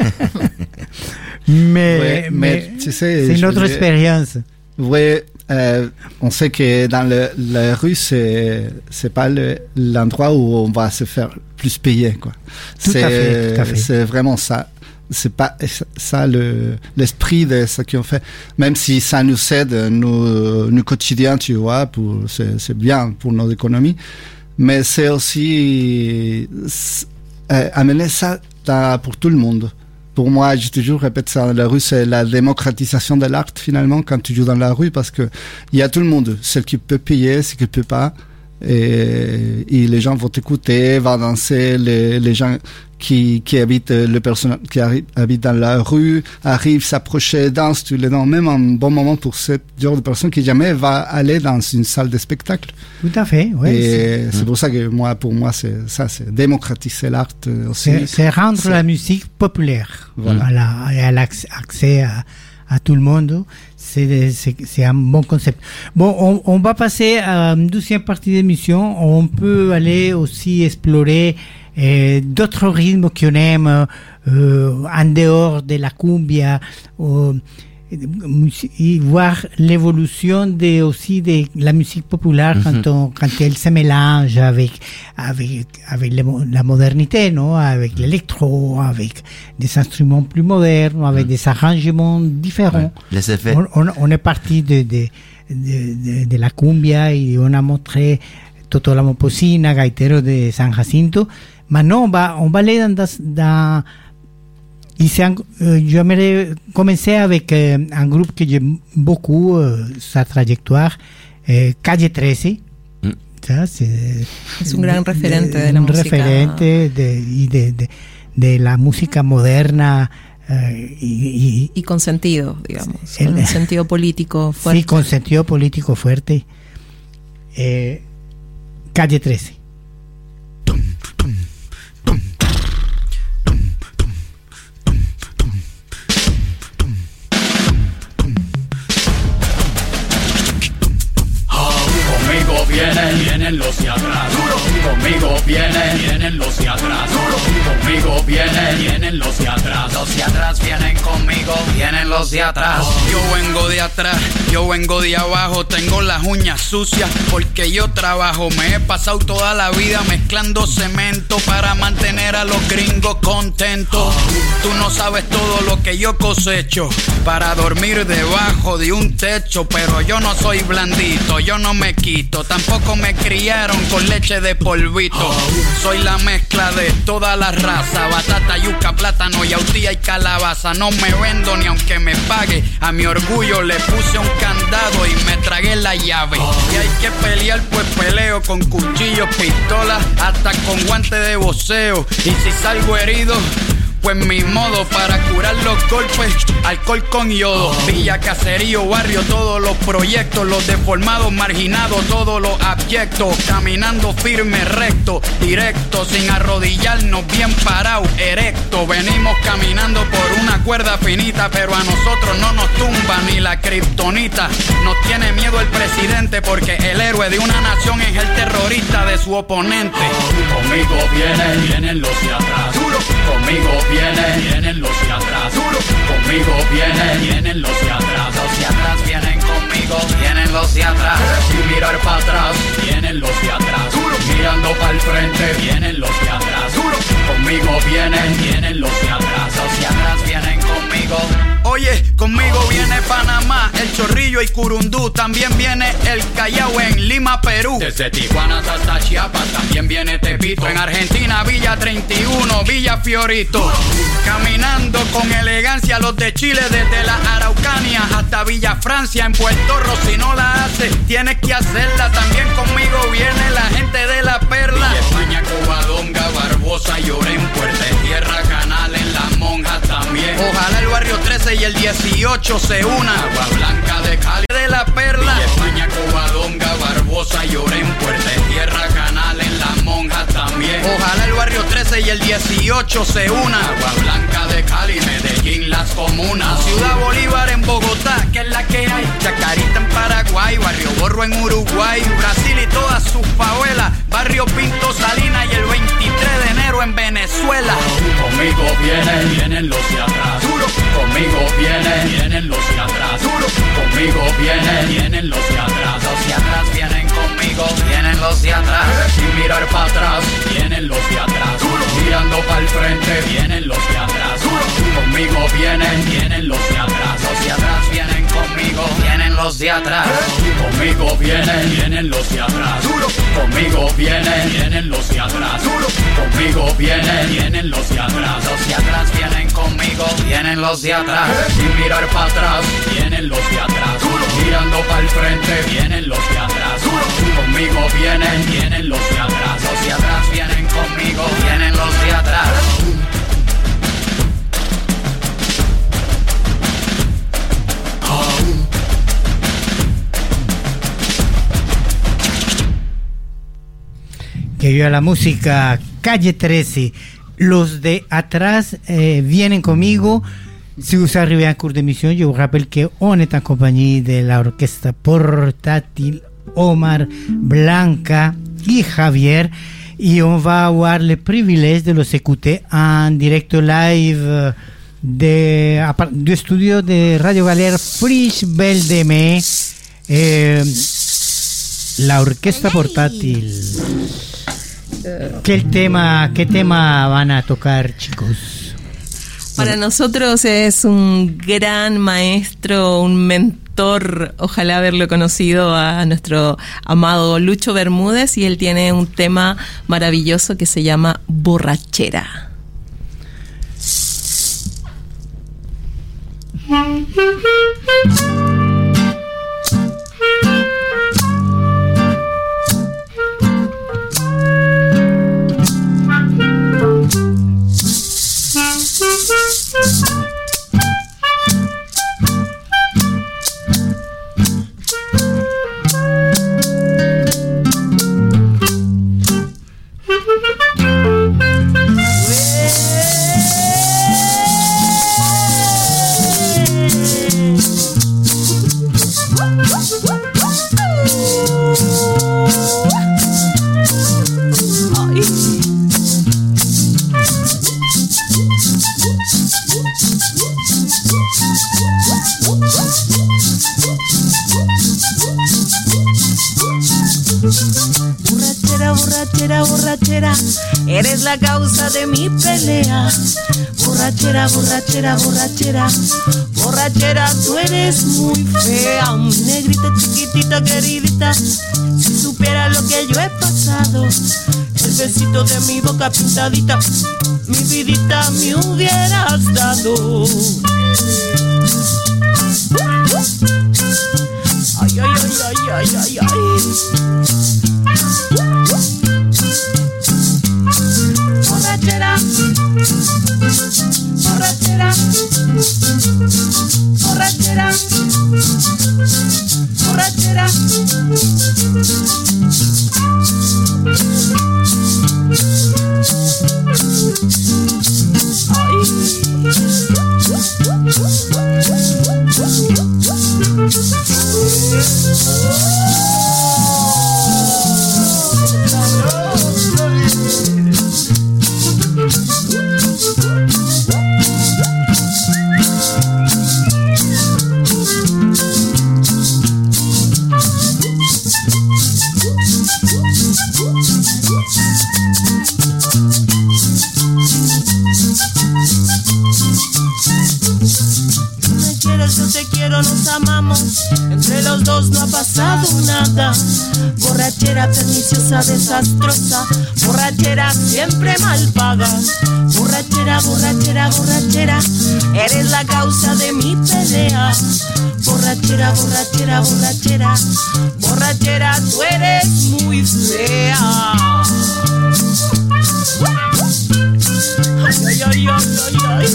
mais tu sais, c'est notre expérience. Oui, on sait que dans la rue, c'est pas l'endroit où on va se faire plus payer, quoi. Tout à fait. C'est vraiment ça. c'est pas ça l'esprit de ce qu'on fait. Même si ça nous aide, nos quotidiens, tu vois, c'est bien pour nos économies. Mais c'est aussi amener ça pour tout le monde. Pour moi, je toujours répète ça, la rue, c'est la démocratisation de l'art, finalement, quand tu joues dans la rue, parce que il y a tout le monde, celle qui peut payer, celle qui peut pas, et les gens vont t'écouter, vont danser, les gens qui habitent, les personnes qui habitent dans la rue, arrivent, s'approcher, dansent, tu les donnes même un bon moment pour ce genre de personne qui jamais va aller dans une salle de spectacle. Tout à fait, oui. Et c'est pour ça que pour moi, c'est démocratiser l'art aussi. C'est rendre la musique populaire. Voilà. Et accès à tout le monde. C'est un bon concept. Bon, on va passer à une deuxième partie d'émission. On peut aller aussi explorer d'autres rythmes qu'on aime en dehors de la cumbia, et voir l'évolution aussi de la musique populaire quand elle se mélange avec la modernité, non, avec l'électro, avec des instruments plus modernes, avec des arrangements différents. Les effets. On est parti de la cumbia et on a montré Toto la Momposina, Gaitero de San Jacinto. Maintenant, on va aller dans j'aimerais commencer avec un groupe que j'aime beaucoup, sa trayectoire, Calle 13. Ça, c'est un gran referente de la música. Referente de la música moderna. Y con sentido, digamos, con un sentido político fuerte. Sí, con sentido político fuerte. Calle 13. Vienen los de atrás, conmigo vienen los de atrás, conmigo vienen los de atrás vienen conmigo, vienen los de atrás. Yo vengo de atrás, yo vengo de abajo, tengo las uñas sucias porque yo trabajo, me he pasado toda la vida mezclando cemento para mantener a los gringos contentos. Tú no sabes todo lo que yo cosecho para dormir debajo de un techo, pero yo no soy blandito, yo no me quito, tampoco me criaron con leche de polvito. Soy la mezcla de toda la raza, batata, yuca, plátano, yautía y calabaza. No me vendo ni aunque me pague, a mi orgullo le puse un candado y me tragué la llave. Y hay que pelear, pues peleo con cuchillos, pistolas, hasta con guantes de boxeo. Y si salgo herido, pues mi modo para curar los golpes, alcohol con yodo. Villa, caserío, barrio, todos los proyectos, los deformados, marginados, todos los abyectos. Caminando firme, recto, directo, sin arrodillarnos, bien parado, erecto. Venimos caminando por una cuerda finita, pero a nosotros no nos tumba ni la kriptonita. Nos tiene miedo el presidente porque el héroe de una nación es el terrorista de su oponente. Conmigo vienen los de atrás, conmigo vienen los de atrás, conmigo vienen los de atrás vienen conmigo, vienen los de atrás, sin mirar para atrás, vienen los de atrás, mirando para el frente, vienen los de atrás, conmigo vienen los de atrás vienen conmigo. Oye, conmigo viene Panamá, El Chorrillo y Curundú, también viene El Callao en Lima, Perú. Desde Tijuana hasta Chiapas también viene Tepito. En Argentina, Villa 31, Villa Fiorito. Caminando con elegancia los de Chile desde la Araucanía hasta Villa Francia. En Puerto Rico, si no la haces, tienes que hacerla. También conmigo viene la gente de La Perla. Y España, Covadonga, Barbosa, Llorén, Puerta de Tierra, Canal, en La Monja también. Ojalá el barrio 13 y el 18 se una. Agua Blanca de Cali, de La Perla. Y España, Covadonga, Barbosa, Llorén, Puerta de Tierra, Canal, en La Monja también. Ojalá el barrio 13 y el 18 se una. Agua Blanca de Cali, Medellín, las comunas. Ciudad Bolívar en Bogotá, que es la que hay. Chacarita en Paraguay, Barrio Borro en Uruguay. Brasil y todas sus favelas. Barrio Pinto, Salinas y el 23 de enero en Venezuela. Conmigo vienen los de atrás. Conmigo vienen los de atrás. Conmigo vienen los de atrás. Los de atrás vienen conmigo, vienen los de atrás. Sin mirar para atrás, vienen los de atrás. Mirando para el frente, vienen los de atrás. vienen los de atrás. Los de atrás vienen conmigo, vienen los de atrás. Conmigo vienen los de atrás. Conmigo vienen los de atrás. Conmigo vienen los de atrás. Los de atrás vienen conmigo, vienen los de atrás. Sin mirar para atrás, vienen los de atrás. Mirando para el frente, vienen los de atrás. Conmigo vienen los de atrás. Los de atrás vienen conmigo, vienen los de atrás. Que viva la música, Calle 13. Los de atrás vienen conmigo. Si vous arrivez en cours d'émission, je vous rappelle qu'on est en compagnie de l'orchestre portátil Omar, Blanca y Javier. Y on va avoir le privilège de los écouter en directo live du studio de Radio Galère Frisch Beldemé. La orquesta portátil. ¿Qué tema van a tocar, chicos? Para nosotros es un gran maestro, un mentor, ojalá haberlo conocido a nuestro amado Lucho Bermúdez, y él tiene un tema maravilloso que se llama Borrachera. Borrachera, borrachera, eres la causa de mi pelea. Borrachera, borrachera, borrachera, borrachera, tú eres muy fea. Mi negrita chiquitita queridita, si supiera lo que yo he pasado, el besito de mi boca pintadita, mi vidita me hubieras dado. Ay, ay, ay, ay, ay, ay, ay. Borrachera, borrachera, borrachera, borrachera. Nos amamos, entre los dos no ha pasado nada. Borrachera perniciosa, desastrosa, borrachera siempre mal paga. Borrachera, borrachera, borrachera, eres la causa de mi pelea. Borrachera, borrachera, borrachera, borrachera, tú eres muy fea. Ay, ay, ay, ay, ay.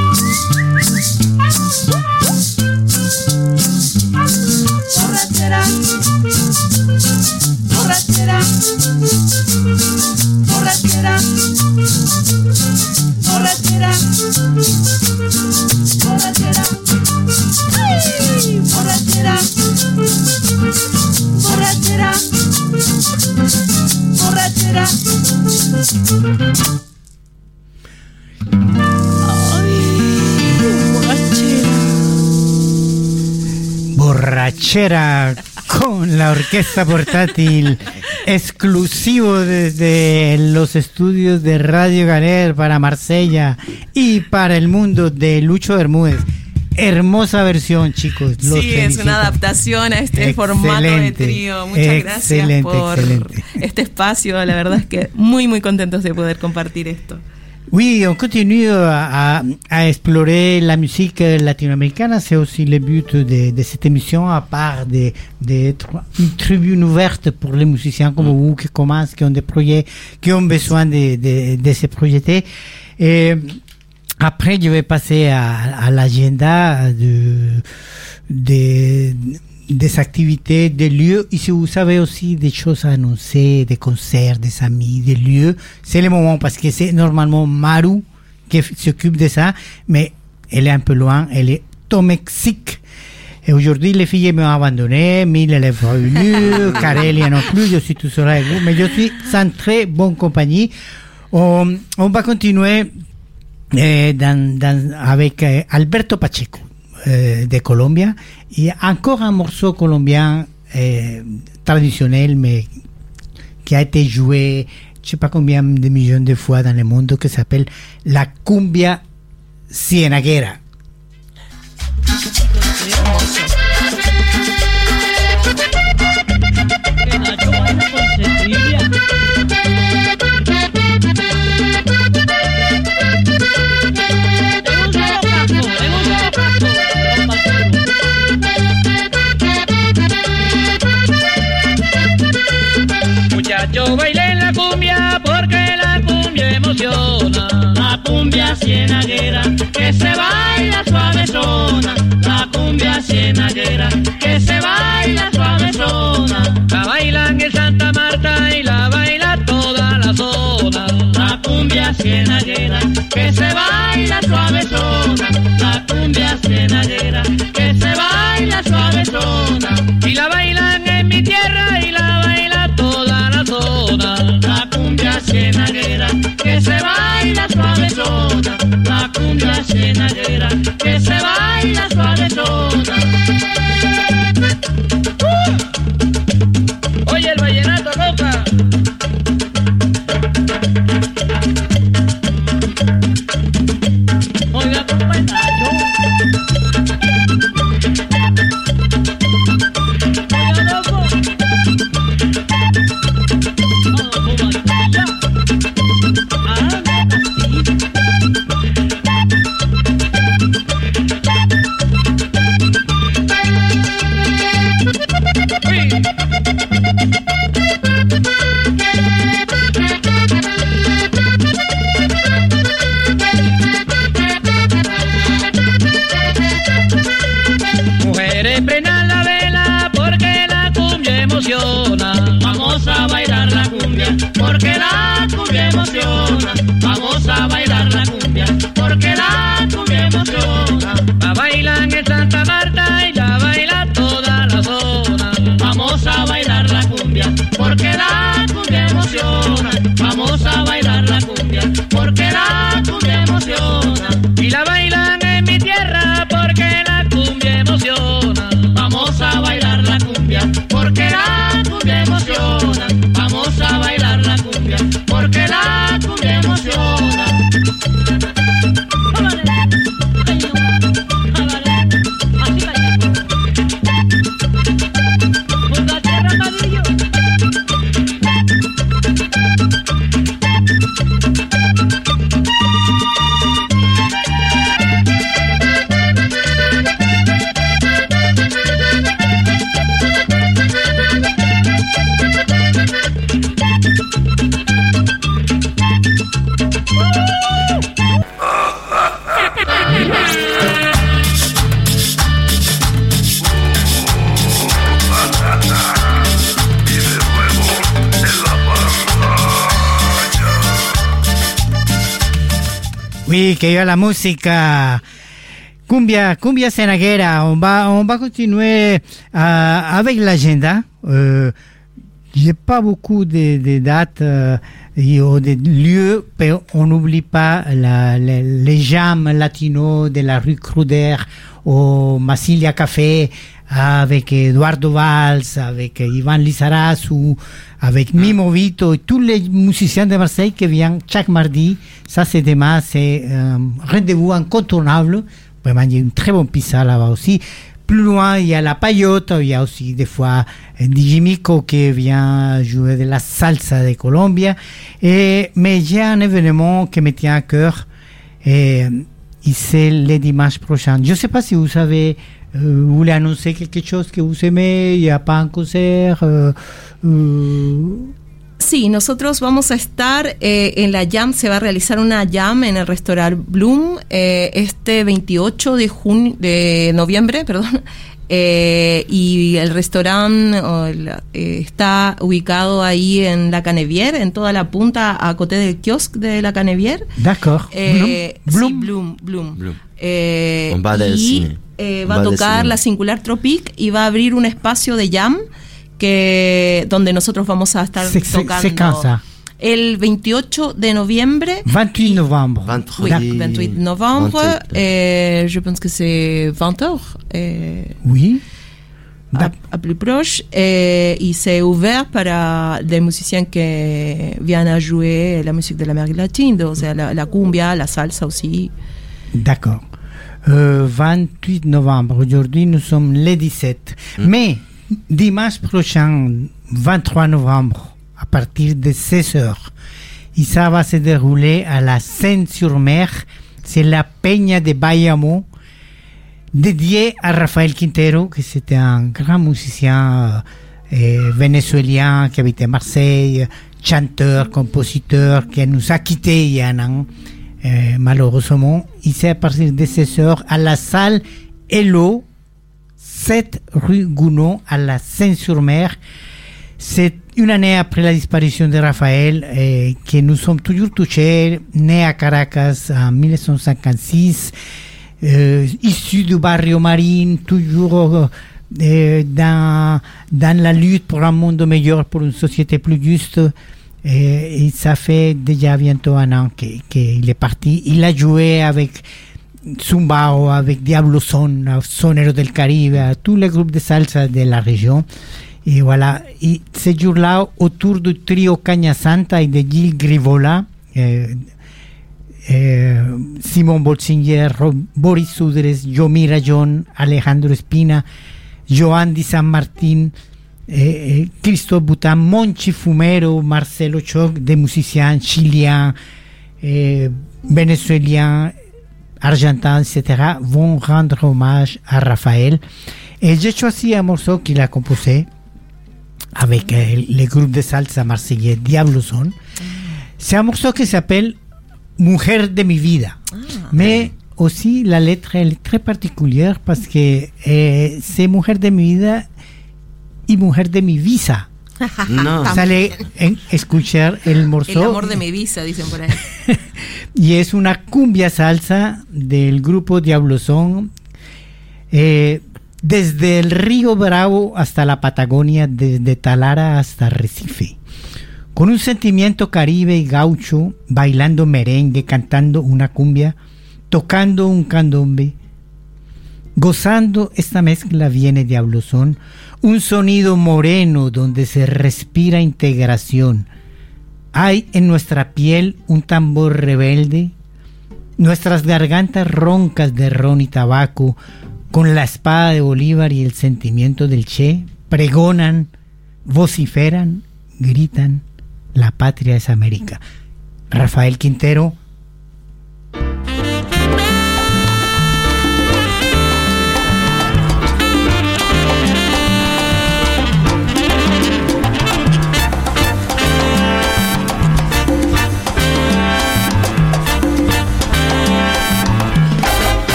Borrachera, borrachera, borrachera, borrachera, borrachera, ay, borrachera, borrachera, borrachera. Borrachera con la orquesta portátil exclusivo desde los estudios de Radio Galer para Marsella y para el mundo de Lucho Bermúdez. Hermosa versión, chicos. Los Sí, felicito. es una adaptación a este formato de trío. Muchas gracias por este espacio. La verdad es que muy, muy contentos de poder compartir esto. Oui, on continue à explorer la musique latino-américaine. C'est aussi le but de cette émission, à part d'être une tribune ouverte pour les musiciens comme vous qui commencent, qui ont des projets, qui ont besoin de se projeter. Et après, je vais passer à l'agenda des activités, des lieux. Et si vous savez aussi des choses à annoncer, des concerts, des amis, des lieux, c'est le moment parce que c'est normalement Maru qui s'occupe de ça, mais elle est un peu loin, elle est au Mexique. Et aujourd'hui, les filles m'ont abandonné, Mille elle est venue, Carelia non plus, je suis tout seul avec vous, mais je suis en très bonne compagnie. On va continuer avec Alberto Pacheco. De Colombia y encore un morceau colombien traditionnel mais qui a été joué je sais pas combien de millions de fois dans le monde que s'appelle la cumbia cienaguera. Muchachos, bailen la cumbia porque la cumbia emociona. La cumbia cienaguera que se baila suavezona. La cumbia cienaguera que se baila suavezona. La bailan en Santa Marta y la baila toda la zona. La cumbia cienaguera que se baila suavezona. La cumbia cienaguera que se baila suavezona. Y la bailan en mi tierra y la baila toda la zona. La cumbia cienaguera que se baila suavezona. La cumbia cienaguera que se baila suavezona. Oye el vallenato loca. Oiga compañero. Oiga loco. Mujeres, prendan la vela porque la cumbia emociona. Vamos a bailar la cumbia porque la cumbia emociona. Vamos a bailar la cumbia porque la cumbia emociona. La bailan en Santa Marta y la baila toda la zona. Vamos a bailar la cumbia porque la cumbia emociona. Vamos a bailar la cumbia porque la cumbia emociona. Y la bailan en mi tierra porque la cumbia emociona. Vamos a bailar la cumbia porque la cumbia emociona. Vamos a bailar la cumbia porque la cumbia emociona. Oui, que viva la música. Cumbia cienaguera. On va continuer avec l'agenda. J'ai pas beaucoup de dates ou de lieux, mais on n'oublie pas les jams latinos de la rue Cruder au Massilia Café avec Eduardo Valls, avec Ivan Lizarazu, avec Mimo Vito et tous les musiciens de Marseille qui viennent chaque mardi. Ça, c'est demain, c'est un rendez-vous incontournable. Vraiment, il y a une très bonne pizza là-bas aussi. Plus loin, il y a la Payotte, il y a aussi des fois Digimico qui vient jouer de la salsa de Colombie. Mais il y a un événement qui me tient à cœur et c'est le dimanche prochain. Je ne sais pas si vous savez, vous voulez annoncer quelque chose que vous aimez, il n'y a pas un concert. Sí, nosotros vamos a estar en la Jam, se va a realizar una Jam en el restaurante Bloom este 28 de noviembre, perdón. Y el restaurante está ubicado ahí en la Canevière, en toda la punta a côté del kiosque de la Canevière. D'accord. Bloom. On va del cine. Va a tocar la Singular Tropique y va a abrir un espacio de jam donde nosotros vamos a estar tocando. C'est quand ça? El 28 de noviembre. 28 novembre. Oui, 28 novembre. Je pense que c'est 20h. Oui. À plus proche. Y c'est ouvert para des musiciens qui viennent à jouer la musique de l'Amérique latine, o sea, la cumbia, la salsa aussi. D'accord. 28 novembre. Aujourd'hui, nous sommes le 17. Mais dimanche prochain, 23 novembre, à partir de 16h, et ça va se dérouler à la Seine-sur-Mer. C'est la Peña de Bayamo, dédiée à Rafael Quintero, que c'était un grand musicien vénézuélien qui habitait Marseille, chanteur, compositeur, qui nous a quittés il y a un an. Malheureusement, et c'est à partir de 16h à la salle Hello, 7 rue Gounod, à la Seine-sur-Mer. C'est une année après la disparition de Raphaël que nous sommes toujours touchés, né à Caracas en 1956, issu du barrio Marine, toujours dans la lutte pour un monde meilleur, pour une société plus juste. Et ça fait déjà bientôt un an qu'il est parti. Il a joué avec Zumbao, avec Diablo Son, Sonero del Caribe, tous les groupes de salsa de la région. Et voilà. Et ce jour-là, autour du trio Caña Santa et de Gil Grivola, Simon Bolsinger, Boris Sudres, Yomira John, Alejandro Espina, Joan Di San Martín, Christophe Boutin, Monchi Fumero, Marcelo Choc, des musiciens chiliens, vénézuéliens, argentins, etc., vont rendre hommage à Raphaël. Et j'ai choisi un morceau qu'il a composé avec le groupe de salsa marseillais Diablo Son. C'est un morceau qui s'appelle Mujer de mi vida. Mais aussi, la lettre elle est très particulière parce que c'est Mujer de mi vida y Mujer de mi visa. No. Sale en escuchar el morceau. El amor de mi visa, dicen por ahí. Y es una cumbia salsa del grupo Diablo Son. Desde el Río Bravo hasta la Patagonia, desde Talara hasta Recife. Con un sentimiento caribe y gaucho, bailando merengue, cantando una cumbia, tocando un candombe. Gozando esta mezcla viene Diablo Son, un sonido moreno donde se respira integración. Hay en nuestra piel un tambor rebelde, nuestras gargantas roncas de ron y tabaco, con la espada de Bolívar y el sentimiento del Che, pregonan, vociferan, gritan, la patria es América. Rafael Quintero.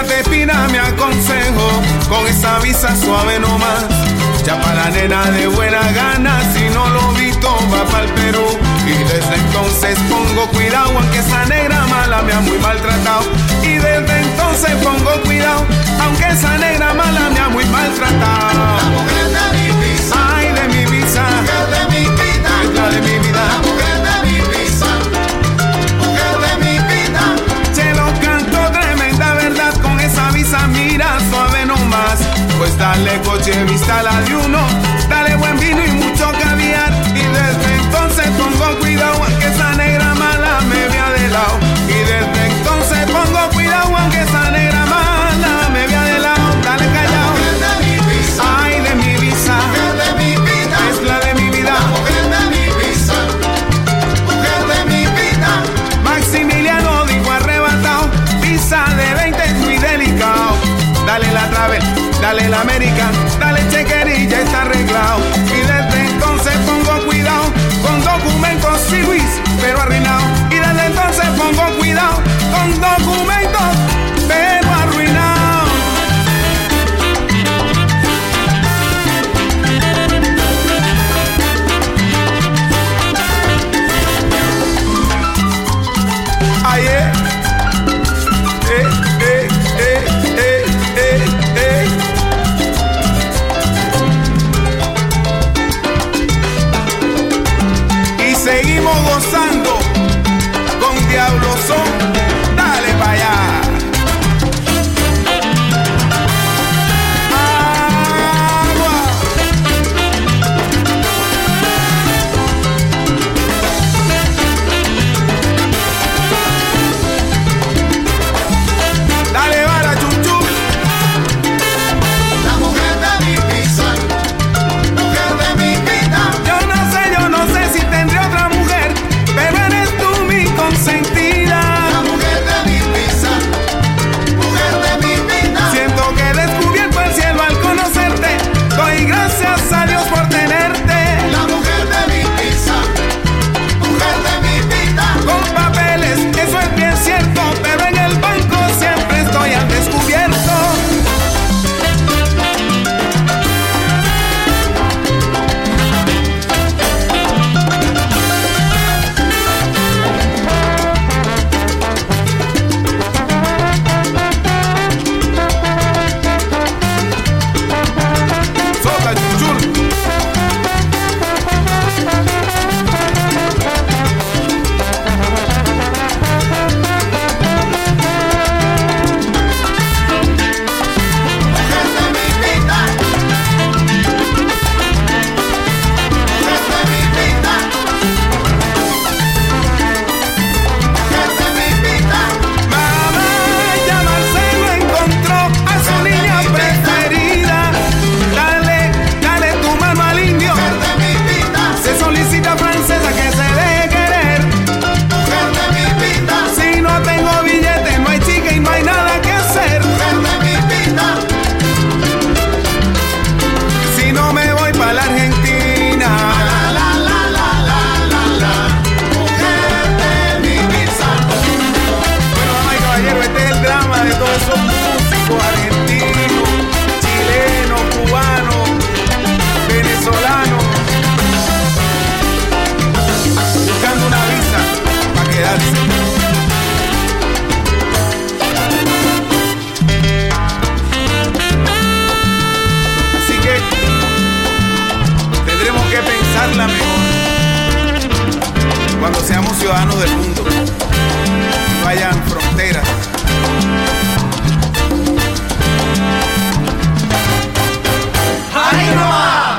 de Pina me aconsejo, con esa visa suave nomás. Ya para la nena de buena gana, si no lo visto va pa'l Perú. Y desde entonces pongo cuidado, aunque esa negra mala me ha muy maltratado. Y desde entonces pongo cuidado, aunque esa negra mala me ha muy maltratado. La mujer de mi visa, ay de mi visa, mujer de mi vida, es la de mi vida. la mujer de mi visa, mujer de mi vida. Se lo canto tremenda verdad, con esa visa mira suave nomás. Pues dale coche, vista la de uno, dale buen vino y mucho caviar. Y desde entonces pongo cuidado, aunque esa negra mala me vea de lado. Y desde entonces pongo cuidado, aunque esa negra mala me vea de lado. Dale callado, Mujer de mi visa, ay de mi visa, mujer de mi vida, es la de mi vida. la mujer de mi visa, mujer de mi vida. Maximiliano dijo arrebatado, visa de 20 es muy delicado. Dale la Travel, dale la América, dale chequerilla, está arreglado. Y desde entonces pongo cuidado, con documentos sí Luis, pero arruinado. Y desde entonces pongo cuidado, con documentos, pero arruinado. Ay, y seguimos gozando con Diablo Son. Dale para allá. Agua. Dale vara, chuchu. La mujer de mi visa, mujer de mi vida. Yo no sé si tendré otra mujer, pero eres tú mi consentida. La mujer de mi visa, mujer de mi vida. Siento que he descubierto el cielo al conocerte. Doy gracias a Dios por tenerte. La mujer de mi visa, mujer de mi vida. Con papeles, eso es bien cierto, pero en el banco siempre estoy al descubierto. Soca, chuchul. Mujer de mi vida, mujer de mi vida, mujer de mi vida. Mamá, ya Marcelo encontró a su niña preferida. Dale tu mano al indio. Mujer de mi vida, Se solicita francesa que se deje querer. mujer de mi vida, Si no tengo billete, no hay chica y no hay nada que hacer. mujer de mi vida, Si no me voy para la Argentina. la la la la la la la. Mujer de mi vida. Bueno, damas y caballeros, este es el drama de todos esos músicos argentinos, chilenos, cubanos, venezolanos, buscando una visa para quedarse. Así que tendremos que pensarla mejor cuando seamos ciudadanos del mundo. No hayan fronteras. ¡Ahí nomás!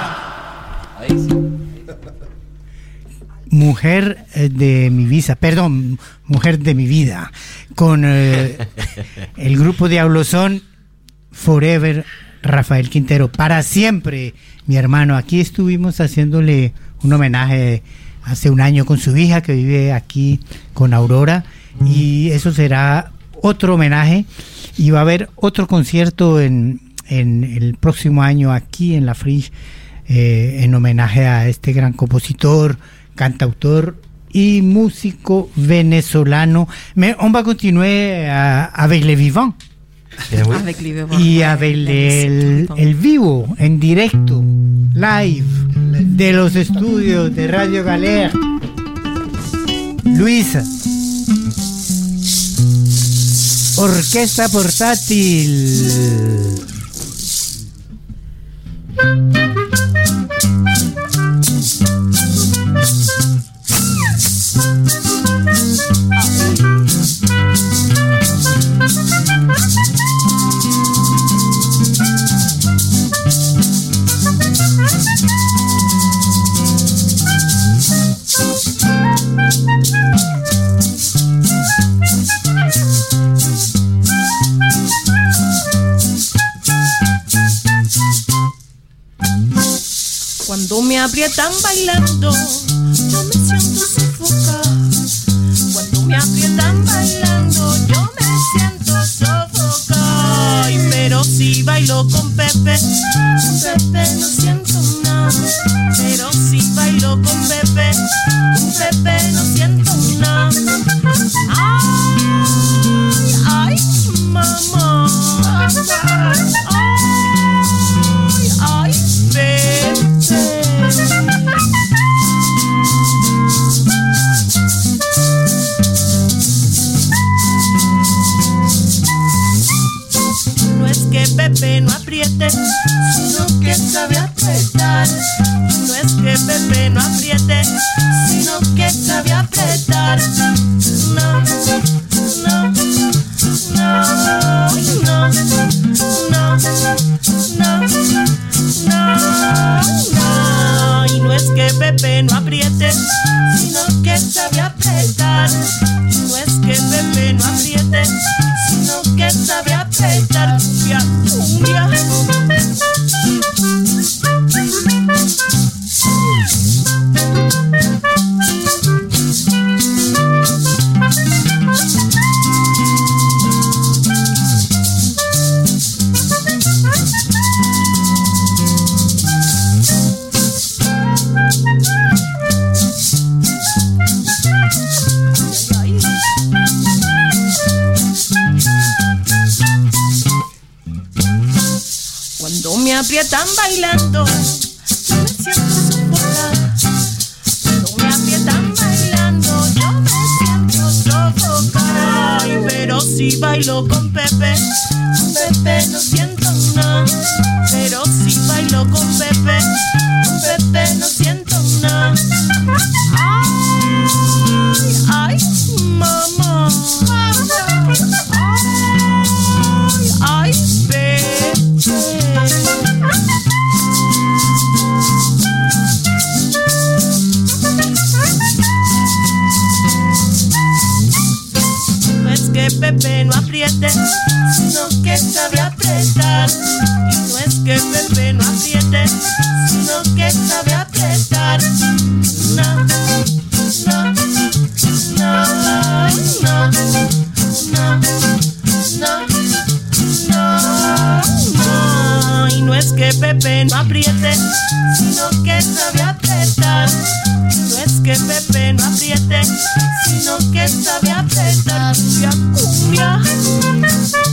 Mujer de mi visa, perdón, mujer de mi vida, con el grupo Diablo Son, Forever, Rafael Quintero, para siempre, mi hermano. Aquí estuvimos haciéndole un homenaje hace un año con su hija que vive aquí con Aurora, y eso será otro homenaje, y va a haber otro concierto en el próximo año aquí en la Fringe, en homenaje a este gran compositor, cantautor y músico venezolano. Mais on va continuer avec les vivants. Avec les vivants. Y el vivo, en directo, live, de los estudios de Radio Galère. Luisa. Orquesta portátil. Cuando me aprietan bailando, yo me siento sofocar. Cuando me aprietan bailando, yo me siento sofocar. Pero si bailo con Pepe no siento nada. Pero si bailo con Pepe no siento nada. Ay, ay, mamá. Ay, ay, Pepe. No es que Pepe no apriete, sino que sabe apretar. No es que Pepe no apriete, sino que sabe apretar. No, no, no, no, no, no, no. Y no es que Pepe no apriete, sino que sabe apretar. No es que Pepe no apriete, sino que sabe apretar. Cumbia, cumbia. Cuando me aprietan bailando, yo me siento sofocar. Cuando me aprietan bailando, yo me siento sofocar. Ay, pero si bailo con Pepe no siento nada. Pero si bailo con Pepe no siento nada. Ay, ay, mamá. Ay, ay, Pepe. No es que Pepe no apriete, sino que sabe apretar. Y no es que Pepe no apriete, sino que sabe apretar. No, no, no, no, no, no, no. Y no es que Pepe no apriete, sino que sabe apretar. No es que Pepe no apriete, sino que sabe apretar. Cumbia, cumbia.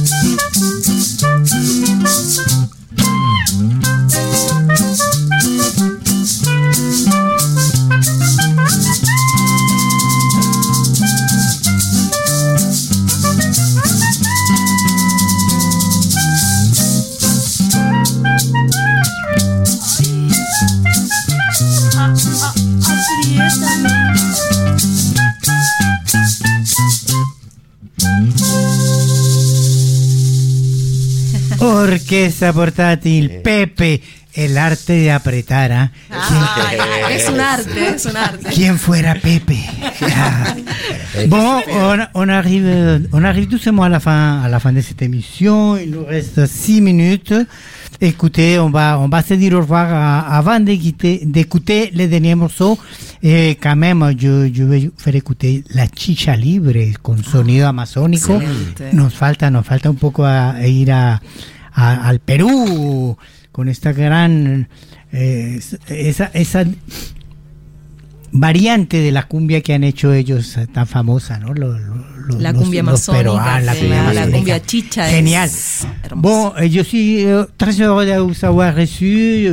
Orquesta portátil, Pepe, el arte de apretar. ¿Ah? Es un arte, es un arte. ¿Quién fuera Pepe? Bon, on arrive doucement à la fin de cette émission. Il nous reste 6 minutes. Écoutez, on va se dire au revoir avant d'écouter les derniers morceaux. Quand même, je vais faire écouter La Chicha Libre con sonido amazónico. Excelente. Nos falta un poco a ir al Perú con esta gran esa variante de la cumbia que han hecho ellos tan famosa, ¿no? La cumbia amazónica, la cumbia chicha. Génial. Bon, je suis très heureux de vous avoir reçu,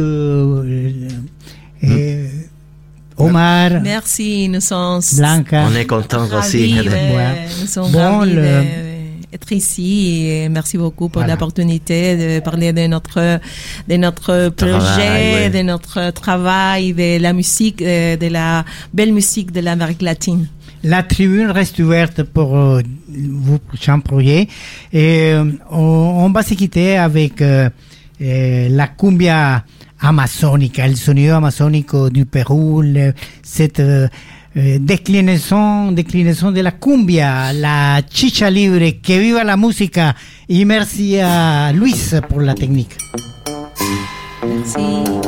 Omar. Merci, nous sommes Blanca. On est content aussi. Nous sommes ravis d'être ici et merci beaucoup pour l'opportunité de parler de notre projet, de notre travail, de la musique, de la belle musique de l'Amérique latine. La tribune reste ouverte pour vos prochains projets et on va se quitter avec la cumbia amazónica, el sonido amazónico du Pérou, cette déclinaison de la cumbia, la chicha libre, que viva la música y merci a Luis por la técnica. Merci.